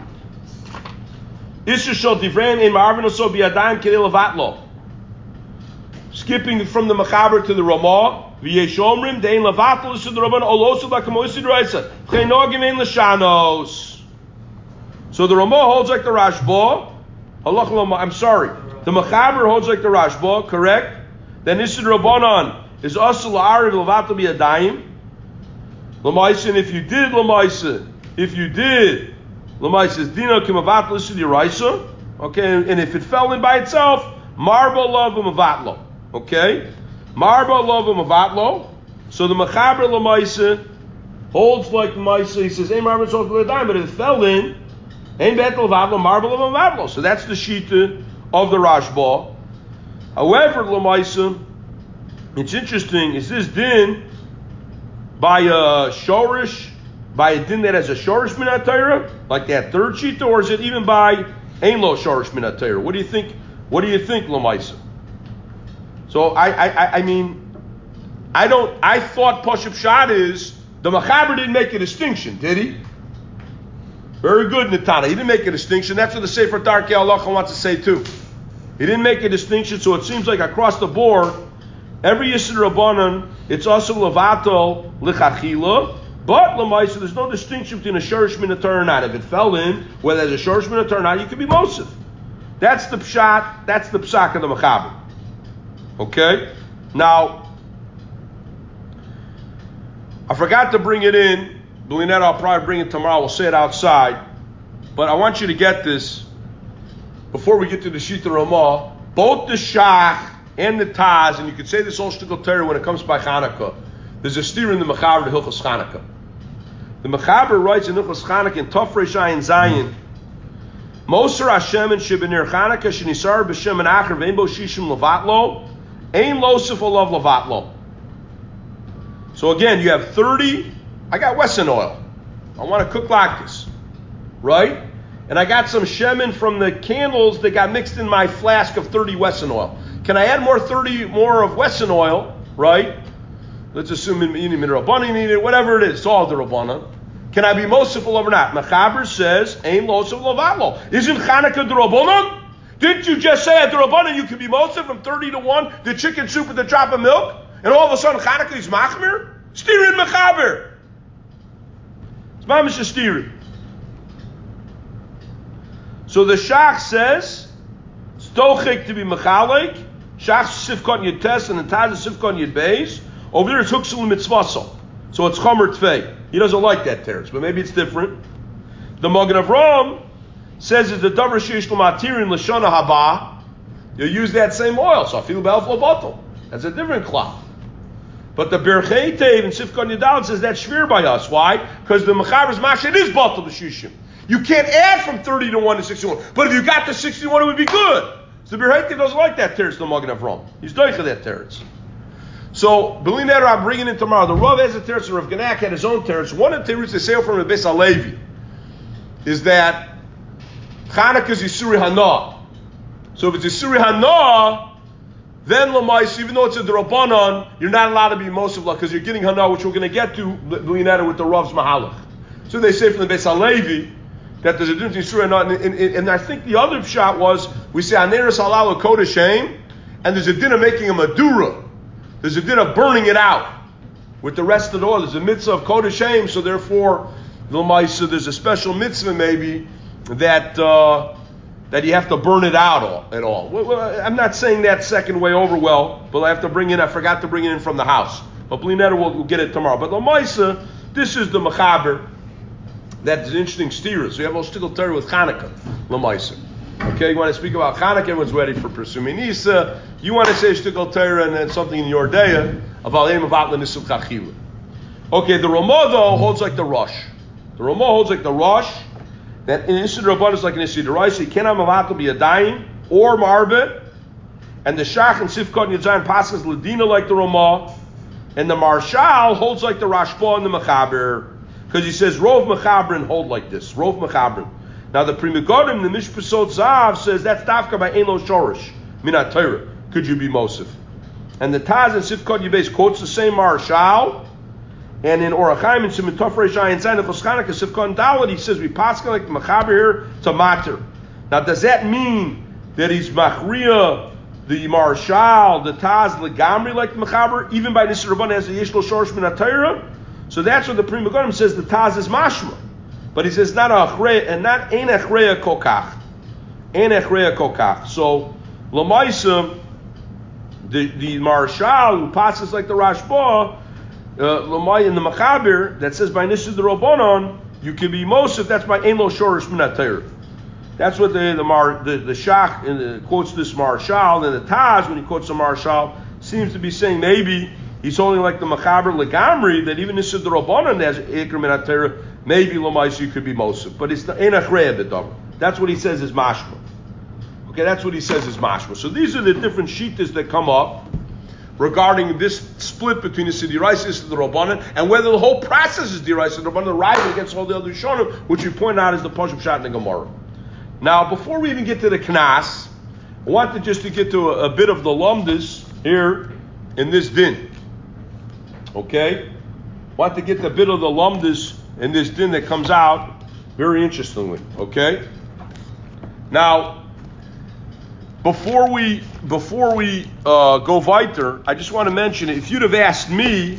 Isha shal divrein ein ma'arvin oso biyadayim kedei levatlo. Skipping from the Mechaber to the Ramah, v'yeshomrim dein levatlo Nisa d'Rabbanan olosu l'kamo Nisa d'Oraisa v'chein nogim ein l'shanos. So the Ramah holds like the Rashba. Halach l'ma. I'm sorry. The Mechaber holds like the Rashba, correct? Then Nisa d'Rabbanan is asal la'ariv levatlo biyadayim. L'maisa, if you did l'maisa, if you did l'maisa, is dina k'mavatlo Nisa d'Oraisa. Okay, and if it fell in by itself, marba love mavatlo. Okay, marba love mavatlo. So the Mechaber l'maisa holds like the Maisa. He says, "Hey, marba tzolch biyadayim," but if it fell in, ein bet levatlo marba love mavatlo. So that's the shita of the Rashba. However, l'maisa, it's interesting. Is this din by a shorish, by a din that has a shorish minat Torah, like that third shita, or is it even by ein lo shorish minat Torah? What do you think? What do you think, l'maisa? So I, I, I mean, I don't. I thought Pashup Shad is the Mechaber didn't make a distinction, did he? Very good, Netana. He didn't make a distinction. That's what the Sefer Darkei Halacha wants to say too. He didn't make a distinction, so it seems like across the board, every Yisur Rabbanan, it's also levato lichachila, but l'maisa, there's no distinction between a shorish minat Torah or not. If it fell in, whether there's a shorish minat Torah or not, you could be mosif. That's the pshat. That's the psak of the Mechaber. Okay. Now, I forgot to bring it in. Believe that, I'll probably bring it tomorrow. We'll say it outside, but I want you to get this before we get to the Shita Ramah. Both the Shach and the Taz, and you could say this whole shtickle Torah when it comes by Chanukah. There's a steer in the Mechaber, the Hilchos Chanukah. The Mechaber writes in Hilchos Chanukah in Tov Reish Ayin Zayin, Moser Hashem and Shibnei Chanukah shenisar b'shem and acher ve'en bo shishim levatlo ein losif olav levatlo. So again, you have thirty. I got Wesson oil. I want to cook latkes. right? And I got some shemen from the candles that got mixed in my flask of thirty Wesson oil. Can I add more thirty more of Wesson oil, right? Let's assume in Rabbanan need it, whatever it is, it's all the Rabbanan. Can I be mosif or not? Mechaber says, Ein losif lovalo. Isn't Chanukah the Rabbanan? Didn't you just say at the Rabbanan you could be mosif from thirty to one, the chicken soup with a drop of milk, and all of a sudden Chanukah is machmir? Stirin Mechaber. It's mamish a stirin. So the Shach says, Stochik to be Mechalek, Shach Sifkon Yed Tes, and the Taz Sifkon Yed Beis. Over there it's Huxel Mitzvasel. So it's Chomer Tfei. He doesn't like that teretz, but maybe it's different. The Magen Avraham says it's the Davar Sheish L'Matirin L'Shana Haba. You use that same oil, so I feel B'Alf Lo Batel. That's a different cloth. But the Berchei Tev and Sifkon Yedal says that's shvir by us. Why? Because the Mechaber's Mashad is Batel B'Shishim. You can't add from thirty to one to sixty-one. But if you got to sixty-one, it would be good. So the Berheite doesn't like that teretz, the Magen Avraham. He's doicha that teretz. So, B'li Neder, I'm bringing in tomorrow. The Rav has a teretz, and Rav Genak had his own teretz. One of the teretz they say from the Beis HaLevi is that Chanukah is Yisuri Hana. So if it's Yisuri Hana, then Lamais, even though it's a D'Rabbanan, you're not allowed to be Mosif because you're getting Hana, which we're going to get to, B'li Neder, with the Rav's Mahalach. So they say from the Beis HaLevi that there's a difference in Surah and, and, and, and I think the other shot was, we say, Aneres Halal Kodesh Shem, and there's a din of making a Madura. There's a din of burning it out with the rest of the oil. There's a mitzvah of Kodesh Shem, so therefore, so there's a special mitzvah maybe that uh, that you have to burn it out all, at all. Well, well, I'm not saying that second way over well, but I have to bring in, I forgot to bring it in from the house. But Blinetta will we'll get it tomorrow. But Lamaisa, this is the Mechaber. That's an interesting steer. So you have a shtickle Torah with Chanukah, Lamaisa. Okay, you want to speak about Chanukah, everyone's ready for Persumi Nisa. You want to say shtickle Torah and then something in your day about Eim of Atlan Nisuk Chachila. Okay, the Ramah though holds like the Rosh. The Ramah holds like the Rosh. That in Isid Rabban is like an Isid Raisa. You cannot Mavatal be a dying or Marbet. And the Shach and Sifkot and Yadzayin passes Ladina like the Ramah. And the Marshal holds like the Rashba and the Mechaber. Because he says, Rov Mechabrin hold like this. Rov Mechabrin. Now the Pri Megadim, the Mishpasot Zav, says that's Tafka by Ein Lo Shorish. Minat Torah. Could you be Mosif? And the Taz and Sifkot Yibes quotes the same Marshal. And in Orachaim and Simitov Reishai and Zayin Chanukah Sifkot and Dalit, he says, we pass like the Mechaber here to Mater. Now does that mean that he's Machriya, the Marshal, the Taz, Legamri like the Mechaber, even by Nisr Rabban as a Yesh Lo Shorish Minat Torah? So that's what the Pri Megadim says the Taz is mashma. But he says not a achreya, and not ein achreya kokach. Ein achreya kokach. So, Lamaisa, the, the Marshal who passes like the Rashba, uh, Lamai in the Mechaber, that says by Nisud the Rabbanon, you can be Mosif, that's by Ein Lo Shorish Minat Torah. That's what the the, Mar, the, the Shach in the, quotes this Marshal, and the Taz, when he quotes the Marshal, seems to be saying maybe he's holding like the Mechaber Legamri, that even Nisud the Rabbanon has Ikr Minat Torah, maybe Lamaisi could be Mosif. But it's the Ein Achreya B'Davar. That's what he says is Mashma. Okay, that's what he says is Mashma. So these are the different shittas that come up regarding this split between the Diraisa and the Rabbanon, and whether the whole process is Diraisa and the Rabbanon, the rival against all the other Shonim, which we point out is the Pashup Shat in the Gemara. Now, before we even get to the Knas, I wanted just to get to a, a bit of the Lumdis here in this din. Okay? I want to get a bit of the Lumdis in this din that comes out very interestingly. Okay? Now, before we before we uh, go weiter, I just want to mention, if you'd have asked me,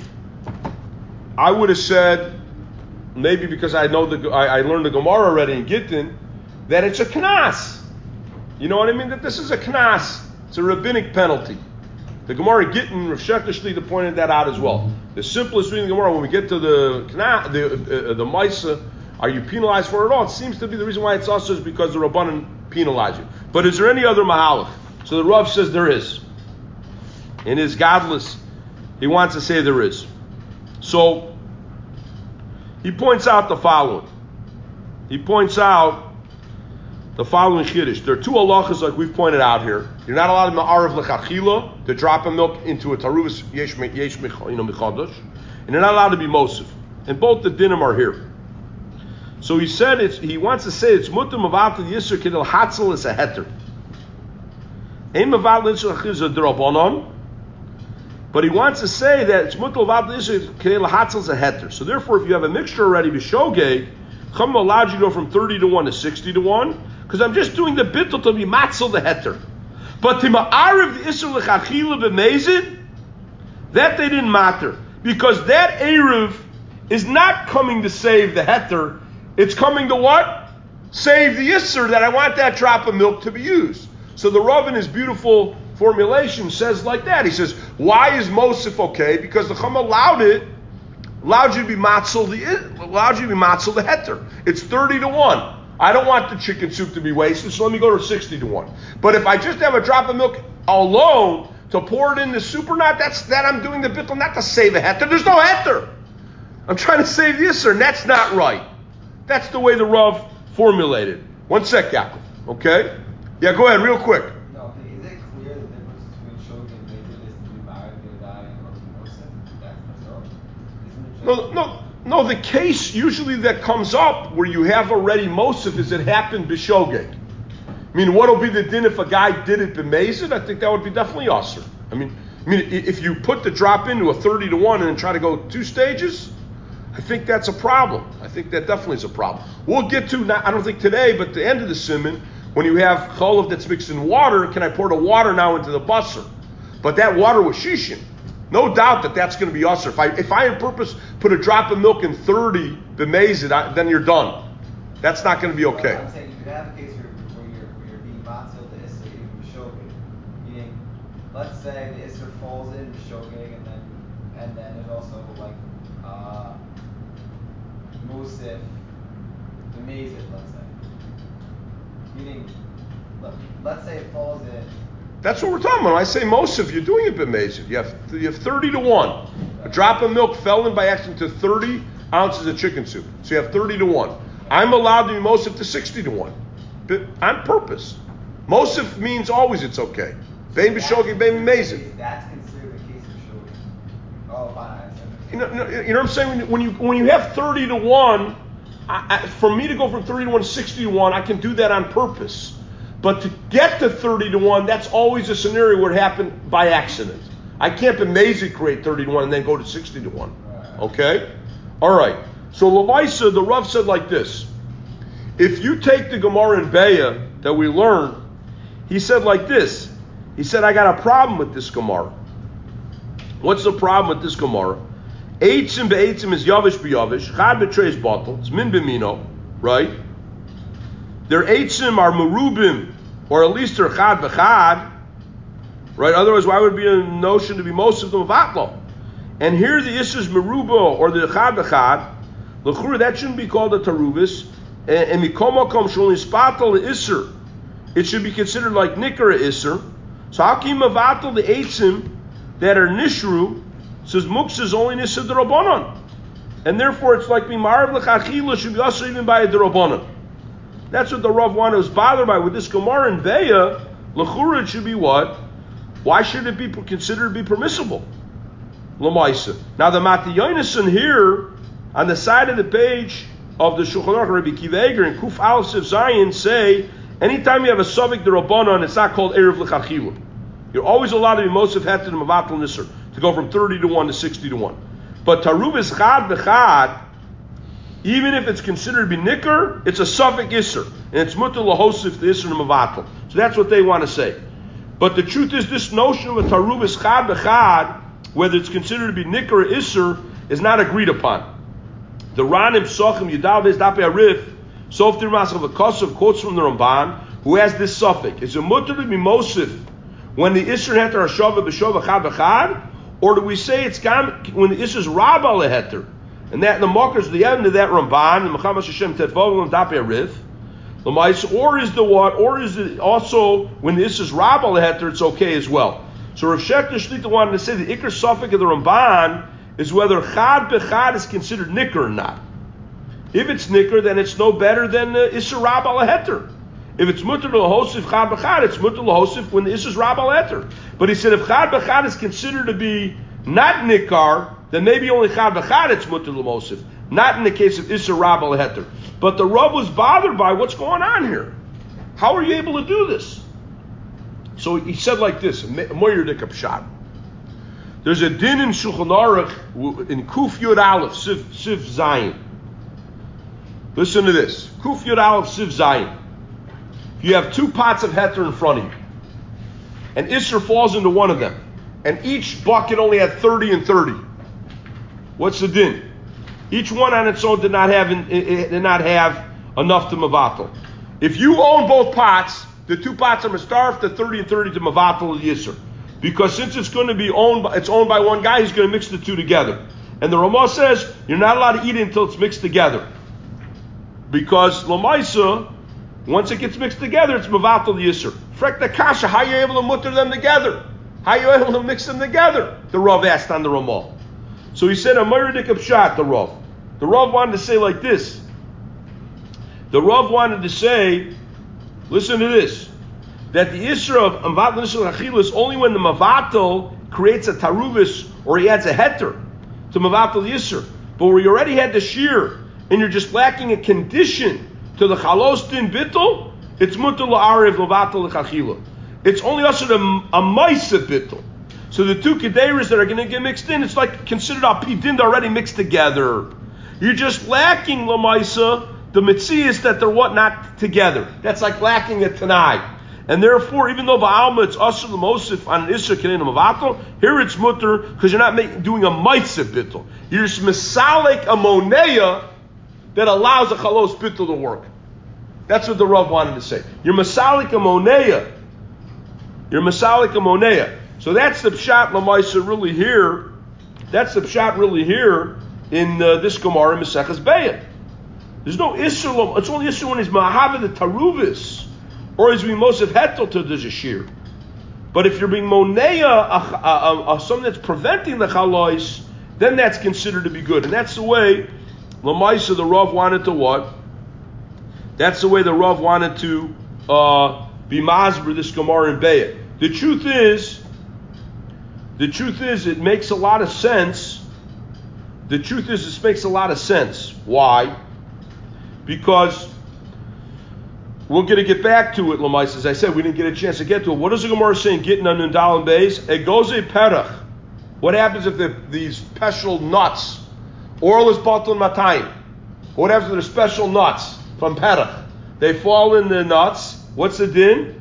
I would have said, maybe because I know the I, I learned the Gemara already in Gittin, that it's a knas. You know what I mean? That this is a knas. It's a rabbinic penalty. The Gemara Gittin, Rav Shechter Shlita pointed that out as well. The simplest reading of the Gemara, when we get to the knas, the uh, the Maisa, are you penalized for it all? It seems to be the reason why it's also is because the Rabbanan penalize you. But is there any other mahalach? So the Rav says there is. In his godless, he wants to say there is. So he points out the following. He points out the following chiddush. There are two halachas like we've pointed out here. You're not allowed to ma'arav l'chachila, to drop a milk into a taruvas yesh yesh you know, michadash, and you're not allowed to be mosif. And both the dinim are here. So he said it's, he wants to say it's mutter mavat the yisur kedel hatzel is a heter. Ein mavat l'yisur is a drabonon. But he wants to say that it's mutter mavat the yisur kedel hatzel is a heter. So therefore, if you have a mixture already b'shogeg, Chum allowed you to go from thirty to one to sixty to one, because I'm just doing the bittul to be matzel the heter. But to ma'ariv the isur l'chachila b'mezid, that they didn't matter, because that eruv is not coming to save the heter. It's coming to what? Save the isur that I want that drop of milk to be used. So the Rav in his beautiful formulation says like that. He says, why is Mosif okay? Because the Chum allowed it, allowed you to be matzel the allowed you to be matzel the heter. It's thirty to one. I don't want the chicken soup to be wasted, so let me go to sixty to one. But if I just have a drop of milk alone to pour it in the soup or not, that's that I'm doing the bittul not to save a heter. There's no heter. I'm trying to save the isur, and that's not right. That's the way the Rav formulated. One sec, Yaakov. Okay? Yeah, go ahead, real quick. No, is it clear the difference between shogeg and mezid is to be married, yodai, or to mosif? That's the Torah? Isn't it just... No, no, no. The case usually that comes up where you have already mosif is it happened b'shogeg. I mean, what will be the din if a guy did it b'mezid? I think that would be definitely aser. I mean, I mean, if you put the drop into a thirty to one and then try to go two stages, I think that's a problem. I think that definitely is a problem. We'll get to, not, I don't think today, but the end of the simon, when you have cholov that's mixed in water, can I pour the water now into the basar? But that water was shishin. No doubt that that's going to be usher. If I, if I on purpose put a drop of milk in thirty b'mezid, then you're done. That's not going to be okay. I'm saying you could have a case where, where, you're, where you're being matzil the isser, even b'shogeg. Meaning, let's say the isser falls in b'shogeg, and then and then there's also like uh, Mosif, the Mazid, let's say. Meaning, let, let's say it falls in. That's what we're talking about. When I say Mosif, you're doing it b'mezid. You have you have thirty to one. A drop of milk fell in by accident to thirty ounces of chicken soup. So you have thirty to one. I'm allowed to be Mosif to sixty to one. But on purpose. Mosif means always it's okay. Bein b'shogeg, bein b'mezid. That's considered the case of shogeg. Oh, fine. You know, you know what I'm saying? When you when you have thirty to one, I, I, for me to go from thirty to one to sixty to one, I can do that on purpose. But to get to thirty to one, that's always a scenario where it happened by accident. I can't b'mezid create thirty to one and then go to sixty to one. Okay? All right. So Lamaisa, the Rav said like this. If you take the Gemara in Beya that we learned, he said like this. He said, I got a problem with this Gemara. What's the problem with this Gemara? Eitzim be'eitzim is yavish b'yavish. Chad betrays bottle. It's min b'mino. Right? Their eitzim are merubim, or at least they're chad b'chad. Right? Otherwise, why would it be a notion to be most of them vatlo? And here the issus merubo, or the chad b'chad, l'chura, that shouldn't be called a taruvis. And mikomokom shul nispatel isser. It should be considered like nikra isser. So how can you mavatel the eitzim that are nishru? Says muksa is only nisa d'robanan, and therefore it's like mimarav l'chachila should be also even by a d'robanan. That's what the Rav one was bothered by with this Gemara in Beya. L'chura it should be what? Why should it be considered to be permissible? L'maisa. Now the Matiyonason here on the side of the page of the Shulchan Aruch, Rabbi Akiva Eiger and Kuf Aleph Sif Zayin say anytime you have a suffix d'robanan, it's not called erev l'chachila. You're always allowed to be mosif heter and mavatel nisr, to go from thirty to one to sixty to one. But tarubis chad b'chad, even if it's considered to be nikr, it's a suffix isser, and it's mutter lahosif the isser and mavatel. So that's what they want to say. But the truth is, this notion of a tarubis chad b'chad, whether it's considered to be nikr or isser, is not agreed upon. The Ranim Sochim Yudal Bez Dape Arif, Softir Masav Akosov quotes from the Ramban, who has this suffix. Is it mutter to be mosif when the isser heter hashava b'shova chad b'chad? Or do we say it's gam when the isser is rabba leheter? And that the mockers the end of that Ramban, the Mechamas Hashem Tetvov Dape Arif, the mice, or is the what? Or is it also when the isser is rabba leheter? It's okay as well. So Rav Shechter Shlita wanted to say the ikar suffix of the Ramban is whether chad b'chad is considered nikr or not. If it's nikr, then it's no better than uh, isser rab al heter. If it's mutter l'hosif chad b'chad, it's mutter l'hosif when the isser rab al heter. But he said if chad b'chad is considered to be not nikar, then maybe only chad b'chad it's mutter l'hosif. Not in the case of isser rab al heter. But the Rav was bothered by what's going on here. How are you able to do this? So he said like this, Moyer de Kapshat. There's a din in Shulchan Aruch in Kuf Yud Aleph, Siv, Siv Zayin. Listen to this. Kuf Yud Aleph, Siv Zayin. You have two pots of heter in front of you. And Isser falls into one of them. And each bucket only had thirty and thirty. What's the din? Each one on its own did not have did not have enough to mavatal. If you own both pots, the two pots are mistarf, the thirty and thirty to mavatal the Isser. Because since it's going to be owned by, it's owned by one guy, he's going to mix the two together. And the Ramah says you're not allowed to eat it until it's mixed together. Because Lamaisa, once it gets mixed together, it's mavatal the Yisr. Frek the kasha, how are you able to mutter them together? How are you able to mix them together? The Rav asked on the Ramah. So he said, Amir dik Pshat, the Rav. The Rav wanted to say like this. The Rav wanted to say, listen to this, that the Yisr of Mavatal Nisr Achil is only when the Mavatal creates a taruvis or he adds a heter to Mavatal Yisr. But where you already had the shear and you're just lacking a condition to the chalos din bittul, it's mutter la'arev Mavatal l'chachila. It's only also a, a maisa bittul. So the two kederis that are going to get mixed in, it's like considered a pidin already mixed together. You're just lacking lamaisa, the mitzias that they're what not together. That's like lacking a tanai. And therefore, even though ba'alma it's asur l'mosif on an isra kenein mavatal, here it's mutter because you're not making, doing a maisa bittul. You're just misalik a moneya that allows a chalos bittul to work. That's what the Rav wanted to say. You're misalik a moneya. You're misalik a moneya. So that's the pshat lamaisa really here. That's the pshat really here in uh, this Gemara Maseches Be'ah. There's no isra. It's only isra when he's mahava the taruvis. Or is being Mosef Hetel to the Jashir. But if you're being Moneya, uh, uh, uh, something that's preventing the Chalois, then that's considered to be good. And that's the way Lamaisa, the Rav wanted to what? That's the way the Rav wanted to uh, be Masber, this Gemara in Be'ah. The truth is, the truth is, it makes a lot of sense. The truth is, this makes a lot of sense. Why? Because we're going to get back to it, Lamais. As I said, we didn't get a chance to get to it. What is the Gemara saying? Getting on Nundal and Beis. It goes a perach. What happens if the, these special nuts, oral is batal matayim? What happens if they're special nuts from perach? They fall in the nuts. What's the din?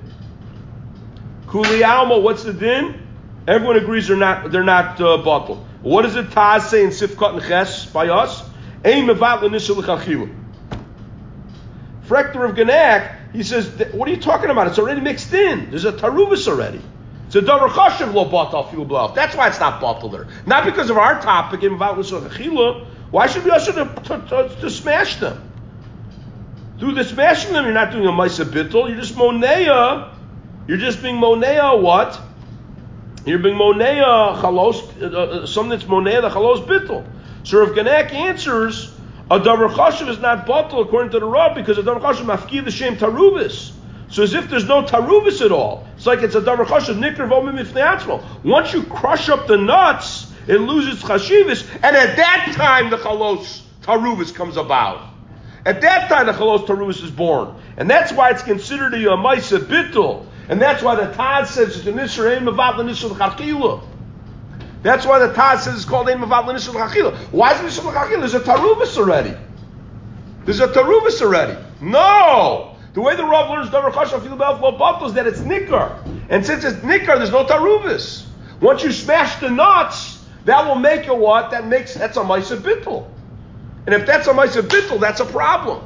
Kuli alma. What's the din? Everyone agrees they're not they're not uh, batal. What does the Taz say in Sifkat and Ches by us? Ein mevat l'nishul l'chachila. Frekter of Ganak, he says, what are you talking about? It's already mixed in. There's a taruvis already. It's a davar chashav lo batal fil b'lav. That's why it's not batal there. Not because of our topic in mevat l'nishul l'chachila. Why should we also to, to, to, to smash them? Through the smashing them, you're not doing a maisa bittul. You're just moneya. You're just being moneya what? You're being moneya chalos, uh, something that's moneya the chalos bittul. So Rav Ganak answers, a davar chashav is not batal according to the Rav because a davar chashav mafki the shem taruvis. So as if there's no taruvis at all. It's like it's a davar chashav nikr v'omim ifnei atzmo. Once you crush up the nuts, it loses chashivis, and at that time the chalos taruvis comes about. At that time the chalos taruvis is born, and that's why it's considered a maisa bittul, and that's why the Taz says it's an isra ein mevat l'nishul chachila. That's why the Taz says it's called ein mevat l'nishul chachila. Why is it nishul chachila? There's a taruvis already. There's a taruvis already. No, the way the Rav learns davar chashav fil b'alf lo batal is that it's nikar, and since it's nikar, there's no taruvis. Once you smash the nuts, that will make a what? That makes that's a maisa bittul. And if that's a maisa bittul, that's a problem.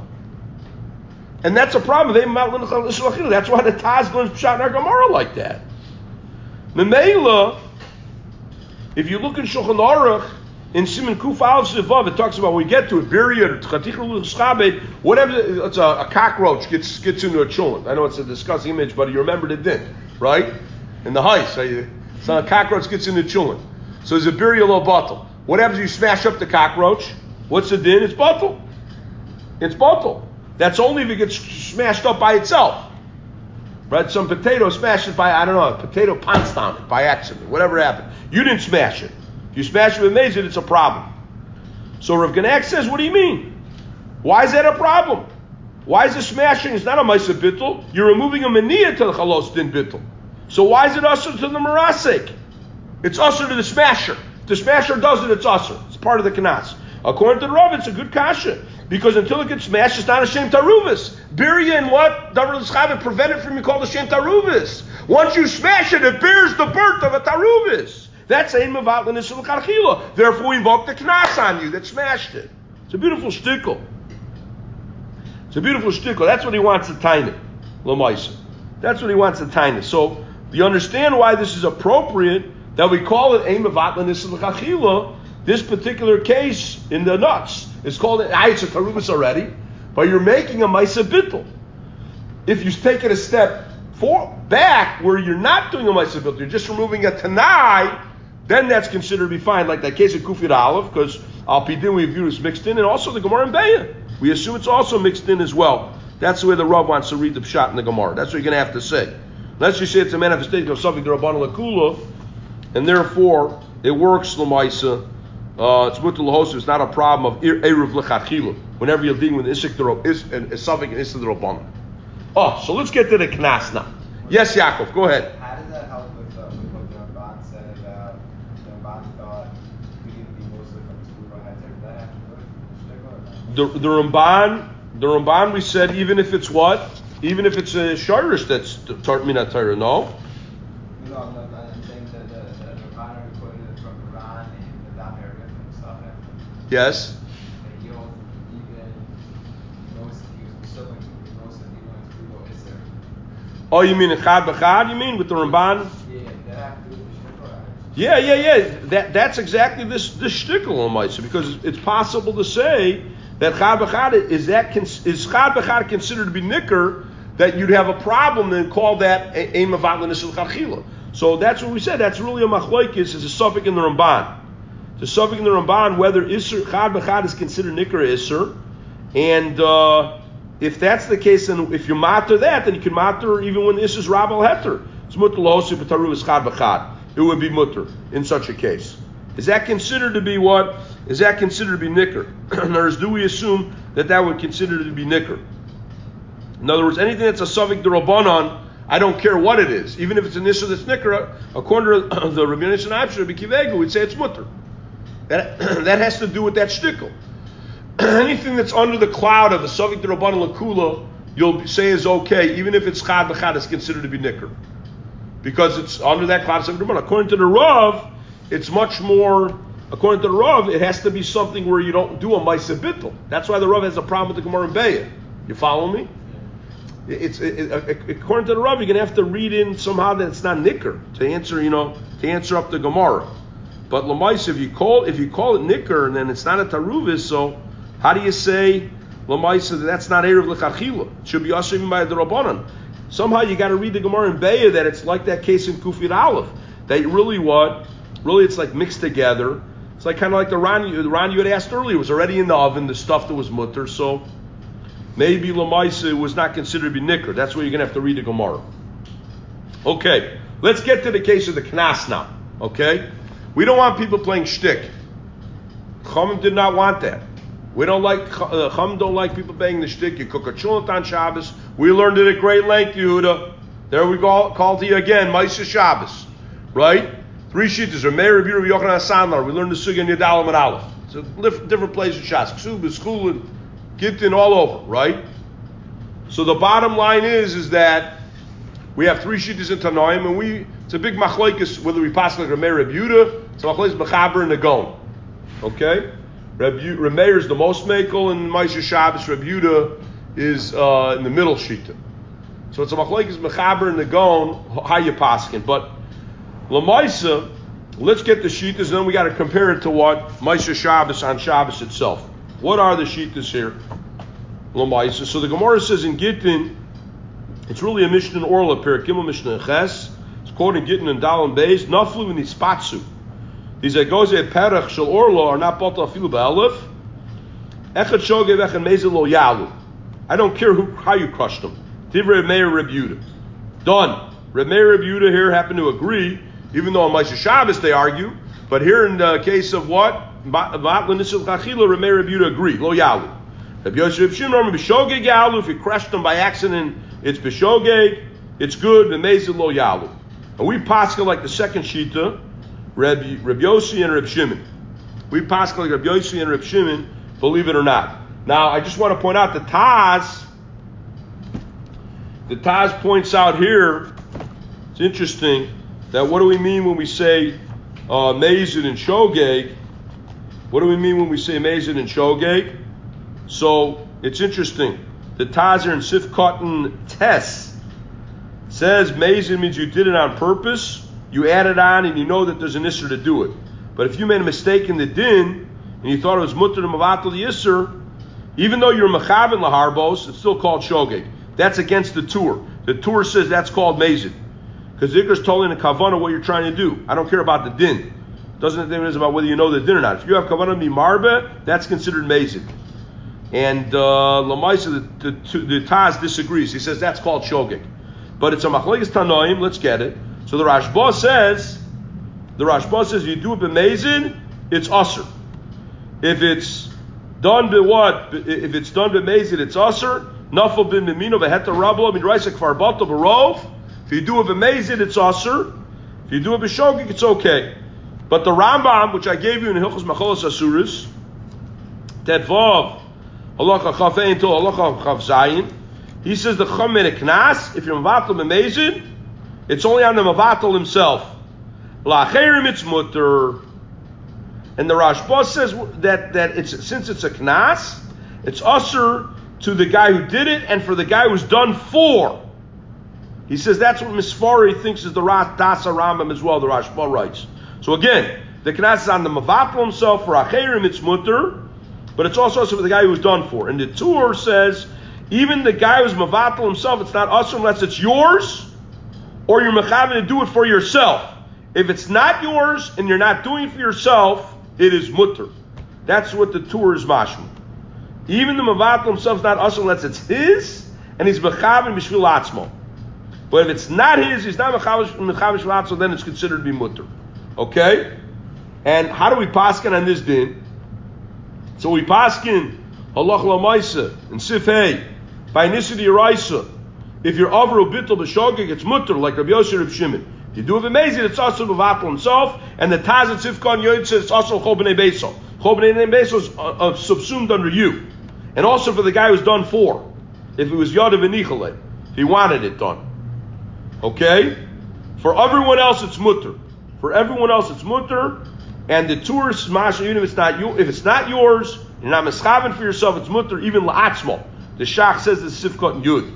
And that's a problem. That's why the Taz learns Pshat in our Gemara like that. Memela, if you look in Shulchan Aruch, in Siman Kuf Aleph Sivav, it talks about when we get to it, Biriya, Chatichul L'Schabed, whatever, it's a, a cockroach gets gets into a chulent. I know it's a disgusting image, but you remembered it then, right? In the heist, so a cockroach gets into a chulent. So there's a Biriya lo batal. What happens if you smash up the cockroach? What's the din? It's batal. It's batal. That's only if it gets smashed up by itself. Right? Some potato smashed it by, I don't know, a potato pounced on it by accident, whatever happened. You didn't smash it. If you smash it with mazid, it's a problem. So Rav Ganak says, what do you mean? Why is that a problem? Why is the smashing? It's not a Maisa Bittul. You're removing a Maniyah to the Chalos Din Bittul. So why is it usher to the Marasek? It's usher to the smasher. If the smasher does it, it's usher. It's part of the Kanas. According to the Rav, it's a good kasha. Because until it gets smashed, it's not a Shem Taruvis. Birya and what? Davar L'Schavet prevent it from being called a Shem Taruvis. Once you smash it, it bears the birth of a Taruvis. That's Ein Mavat L'Nisel L'Karchila. Therefore, we invoke the Knas on you that smashed it. It's a beautiful shtickle. It's a beautiful shtickle. That's what he wants to time it. L'maisa. That's what he wants to time it. So, do you understand why this is appropriate that we call it Ein Mavat L'Nisel L'Karchila? This particular case in the nuts is called, ah, it's a Tarubis already, but you're making a Maisa Bittul. If you take it a step for, back where you're not doing a Maisa Bittul, you're just removing a Tanai, then that's considered to be fine, like that case of Kufir Aleph, because Al Pidin we view is mixed in, and also the Gemara in Beya. We assume it's also mixed in as well. That's the way the Rav wants to read the Pshat in the Gemara. That's what you're going to have to say. Unless you say it's a manifestation of something, the Rabban Lakula, and therefore it works L'maisa. Uh, it's mutal hosu. It's not a problem of eruv lechatchila. Whenever you're dealing with isik derop is and something in isik derobana. Oh, so let's get to the knas now. Yes, Yaakov, go ahead. How does that help with, uh, with what the Ramban said about the Ramban thought we need to be mostly from Tzluva Heter? Does that have to do with Shtickle or not? The the Ramban, the Ramban, we said even if it's what, even if it's a shirish that's tart mina Torah, no. No, I'm, not, I'm saying that the, the Ramban are quoted from Quran and the Dam area from stuff after. Yes. That you'll even most use so much most of you want to go is there. Oh, you mean in Chad B'Chad? You mean with the Ramban? Yeah, that have to do with the Shtickle. Yeah, yeah, yeah. That that's exactly this this shtickle on Maisa, because it's possible to say that Chad B'Chad is that is Chad B'Chad considered to be nicker, that you'd have a problem and call that Ein Mavat L'Nisel L'Karchila. So that's what we said. That's really a machlokes, is a suffix in the Ramban. The suffix in the Ramban whether Isser Chad B'Chad is considered nicker Isser, and uh, if that's the case, then if you matter that, then you can matter even when Isser is Rabal Heter. It's mutter l'hosi b'taru is Chad B'Chad. It would be mutter in such a case. Is that considered to be what? Is that considered to be nicker? In other words, do we assume that that would consider to be nicker? In other words, anything that's a suffix d'Rabbanan, I don't care what it is. Even if it's an issue that's nicker, according to the Rabbi Yonatan Abshir, B'Kivegu, we'd say it's mutter. That, that has to do with that shtickle. Anything that's under the cloud of the suffix d'Rabbanan Lakula, you'll say is okay, even if it's Chad B'Chad, it's considered to be nicker. Because it's under that cloud of suffix d'Rabbanan. According to the Rav, it's much more, according to the Rav, it has to be something where you don't do a Maisa Bittul. That's why the Rav has a problem with the Gemara in Beya. You follow me? It's it, it, according to the Rav, you're gonna have to read in somehow that it's not nicker to answer, you know, to answer up the Gemara. But Lamais, if you call if you call it nicker, and then it's not a taruvis, so how do you say Lamais that that's not erev l'chachila? It should be also even by the Rabbanan. Somehow you got to read the Gemara in Beya that it's like that case in Kufir Aleph. That really what? Really, it's like mixed together. It's like kind of like the ran the ran you had asked earlier. It was already in the oven, the stuff that was mutter, so. Maybe Lamaisa was not considered to be nicker. That's where you're going to have to read the Gemara. Okay, let's get to the case of the Knas now. Okay? We don't want people playing shtick. Chum did not want that. We don't like, uh, Chum don't like people playing the shtick. You cook a chulat on Shabbos. We learned it at great length, Yehuda. There we go, call to you again, Maisa Shabbos. Right? Three shittas are Meir, Rabbi Rabbi Yochanan Sandlar. We learned the Sugya in Yadalam and Aleph. It's a different, different place in Shas. Ksubas, Kulin, Gittin, all over, right? So the bottom line is, is that we have three shittas in Tanoim, and we it's a big machlokes whether we pass like Rameh Reb Yehuda, it's a machlokes Mechaber and Nagon. Okay? Reb Rameh is the most makel, and Maisa Shabbos Reb Yehuda is uh, in the middle shita. So it's a machlokes Mechaber and Nagon, how you paskin. But Lamaisa, let's get the shittas, and then we got to compare it to what Maisa Shabbos on Shabbos itself. What are the shittas here? Lamaisa. So the Gemara says in Gittin, it's really a Mishnah in Orla, Perikimah Mishnah in Ches. It's quoting Gittin and Dal and Beis. Naflu in Ispatsu. These Egoze Perach Shel Orla are not Bata Afilu Ba'alef. Echad Shogev Echad Mezil Lo Yalu. I don't care who, how you crushed them. Divrei Meir Reb Yehuda. Done. Reb Meir Reb Yehuda here happen to agree, even though on Maisa Shabbos they argue, but here in the case of what? Mat L'Nisel Chachila, Reb Meir Reb Yehuda agree. Lo Yalu. Rabbi Yossi, Rabbi Shimon, b'shogeg yalu. If you crushed them by accident, it's b'shogeg. It's good. B'mezid lo yalu. And we pascha like the second shita, Rabbi, Rabbi Yossi and Rabbi Shimon. We pascha like Rabbi Yossi and Rabbi Shimon, believe it or not. Now, I just want to point out the Taz. The Taz points out here, it's interesting, that what do we mean when we say uh, Mezid and Shogeg? What do we mean when we say Mezid and Shogeg? So, it's interesting. The Taz here in Sif Cotton Tess says Mezid means you did it on purpose, you add it on, and you know that there's an Isser to do it. But if you made a mistake in the din, and you thought it was Mutter to Mavatal the Isser, even though you're Mechavin Laharbos, it's still called Shogeg. That's against the Tur. The Tur says that's called Mezid. Because Iker's told in the Kavanah what you're trying to do. I don't care about the din. It doesn't have anything about whether you know the din or not. If you have Kavanah mi Marbe, that's considered Mezid. And uh, Lamaisa, the, the, the Taz disagrees. He says that's called Shogeg. But it's a Machlekes Tanoim, let's get it. So the Rashba says, the Rashba says you do it b'mezid, it's usher. If it's done by what? If it's done b'mezid, it's usher. Nafal bin mimino v'heta rablo midraisa kfar bato b'rov. If you do it b'mezid, it's usher. If you do it b'shogeg, it's okay. But the Rambam, which I gave you in Hilchos Macholos Asuris, Tetvav, halacha chafei until halacha chav zayin, he says the chamin knas. If you're mavatal b'mezid, it's only on the mavatal himself. La'acherim it's mutter. And the Rashba says that, that it's since it's a knas, it's usher to the guy who did it and for the guy who's done for. He says that's what Misfari thinks is the Dasa Rambam as well, the Rashba writes. So again, the knas is on the mavatal himself, for acherim it's mutter, but it's also usher for the guy who's done for. And the Tur says, even the guy who's mavatal himself, it's not usher unless it's yours, or you're mechavin to do it for yourself. If it's not yours and you're not doing it for yourself, it is mutter. That's what the Tur is mashma. Even the mavatal himself is not usher unless it's his, and he's mechavin b'shvil atzmo. But if it's not his, he's not mechavin b'shvil atzmo, then it's considered to be mutter. Okay? And how do we paskin on this din? So we paskin halach lamaisa and sifhei by nisudi yeraisa. If you're over a bittul b'shogeg, it's mutter like Rabbi Yossi Rabbi Shimon. If you do it b'mezid, it's also b'vatal himself, and the Taz at Sifkon Yod says it's also chol b'nei beiso. Chol b'nei beiso is uh, uh, subsumed under you, and also for the guy who's done for. If it was yod v'nichale, he wanted it done. Okay, for everyone else it's mutter. For everyone else it's mutter, and the tourist masha, even if it's not you, if it's not yours, you're not mischaven for yourself, it's mutter even la'atzmo. The Shach says the Sifkon Yod.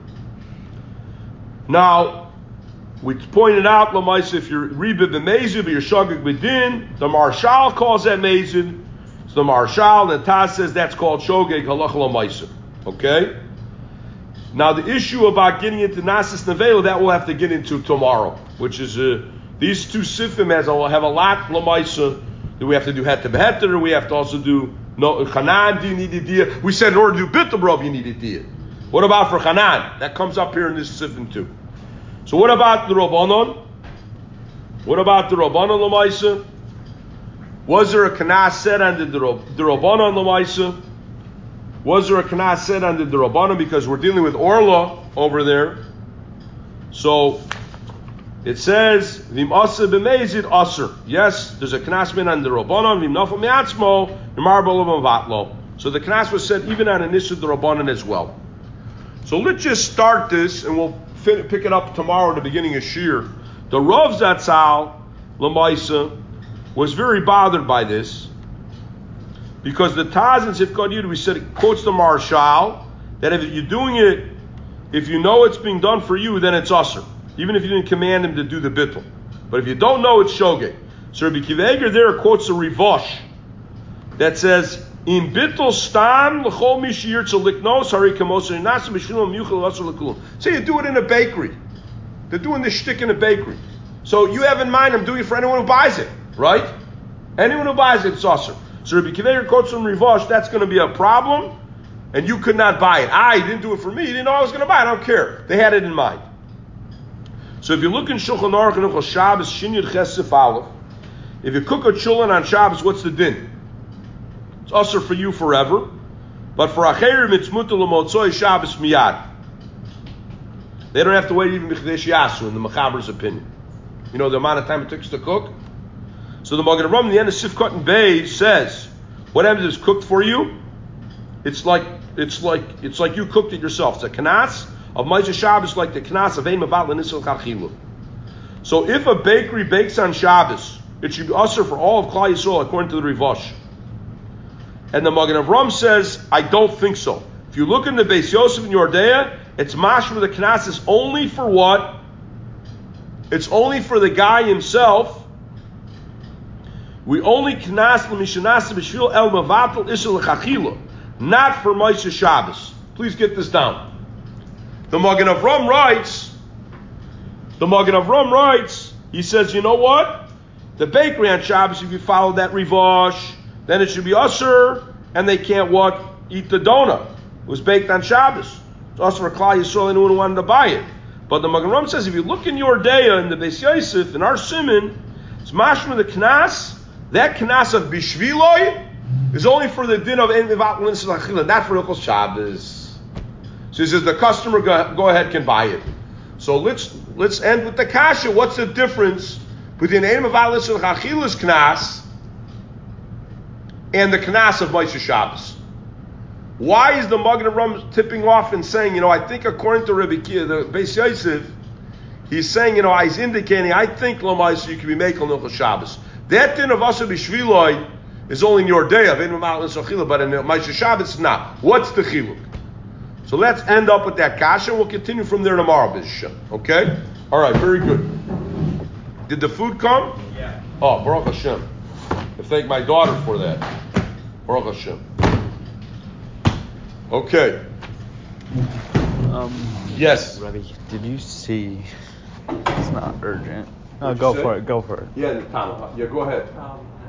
Now, we pointed out, Lamaisa, if you're Ribib b'mezid, but you're Shogeg b'din, the Marshal calls that mezid. So the Marshal, and the Taz says that's called Shogeg halach Lamaisa. Okay? Now, the issue about getting into Nasis Nevela, that we'll have to get into tomorrow, which is, uh, these two Sifim has a, have a lot Lamaisa. Do we have to do Het to Beheter, or we have to also do no Chanan, do you need a dia? We said in order to do Bittelbrov, you need a dia. What about for Chanan? That comes up here in this Sifim too. So what about the Rabbanon? What about the Rabbanon Lamaisa? Was there a Knas said under the, the Rabbanon Lamaisa? Was there a Knas said under the Rabbanon? Because we're dealing with Orla over there. So it says Vim Asa b'mezid Aser. Yes, there's a Knas been under Rabbanon. Vim Nafal mi'atzmo Yimarbol v'vatlo. So the Knas was said even on an issue of the Rabbanon as well. So let's just start this, and we'll pick it up tomorrow at the beginning of Shir. The Rav Zatzal Lamaisa was very bothered by this because the Taz and Sifkot Yud, we said, it quotes the Marshal that if you're doing it, if you know it's being done for you, then it's usher, even if you didn't command him to do the bittul. But if you don't know, it's shogeg. So Rabbi Akiva Eiger there quotes a Rivosh that says, In bittul stam l'chol mi sheyirtza liknos hari kamoser nasim b'shulom yuchel l'asur l'kulum. Say you do it in a bakery. They're doing this shtick in a bakery. So you have in mind, I'm doing it for anyone who buys it, right? Anyone who buys it, it's usher. So Rabbi Akiva Eiger quotes from Rivosh, that's going to be a problem, and you could not buy it. I didn't do it for me. You didn't know I was going to buy it. I don't care. They had it in mind. So if you look in Shulchan Aruch and Hilchos Shabbos, Shin Yud Ches Sif Aleph, if you cook a chulin on Shabbos, what's the din? It's usher for you forever. But for acherim, it's mutar l'motzoi Shabbos miyad. They don't have to wait even b'chdesh yasu, in the Mechaber's opinion. You know the amount of time it takes to cook? So the Magen Avraham in the end of Sifkot and Bay says, what happens is cooked for you? It's like it's like it's like you cooked it yourself. It's a knas of Moshe Shabbos, like the knas of Ein Mavat L'Nisel Chachilu. So if a bakery bakes on Shabbos, it should be usher for all of Klal Yisrael according to the Rivosh. And the Magen Avraham says, I don't think so. If you look in the Beis Yosef in Yordea, it's mashma the knas is only for what? It's only for the guy himself. We only knas l'mishanas b'shvil el mavatel isel l'chachila, not for Moshe Shabbos. Please get this down. The Magen Avraham writes, the Magen Avraham writes, he says, you know what? The bakery on Shabbos, if you follow that Rivosh, then it should be usher, and they can't what? Eat the donut. It was baked on Shabbos. It's usher for Klal Yisrael, anyone who wanted to buy it. But the Magen Avraham says, if you look in Yordea, in the Beis Yosef, in our Simon, it's mashma the knas, that knas of bishviloi is only for the din of Ein Mivat L'Nisel Chachila, not for Hilchos Shabbos. So he says the customer go, go ahead can buy it. So let's let's end with the kasha. What's the difference between Ein Mivat L'Nisel Chachila's knas and the knas of Moshe Shabbos? Why is the Magen Avraham tipping off and saying, you know, I think according to Rebbe Kiva, the Beis Yosef, he's saying, you know, he's indicating, I think Lomais you can be making Hilchos Shabbos. That din of Asa B'Shviloi is only in your day of Ein Mivat L'Nisel Chachila, but in Moshe Shabbos, not. What's the chiluk? So let's end up with that kasha. We'll continue from there tomorrow, B'Shem. Okay? All right, very good. Did the food come? Yeah. Oh, Baruch Hashem. I thank my daughter for that. Baruch Hashem. Okay. Um, yes. Rebbe, did you see? It's not urgent. No, What'd go you say? for it. Go for it. Yeah, Tom. Yeah, go ahead. Um,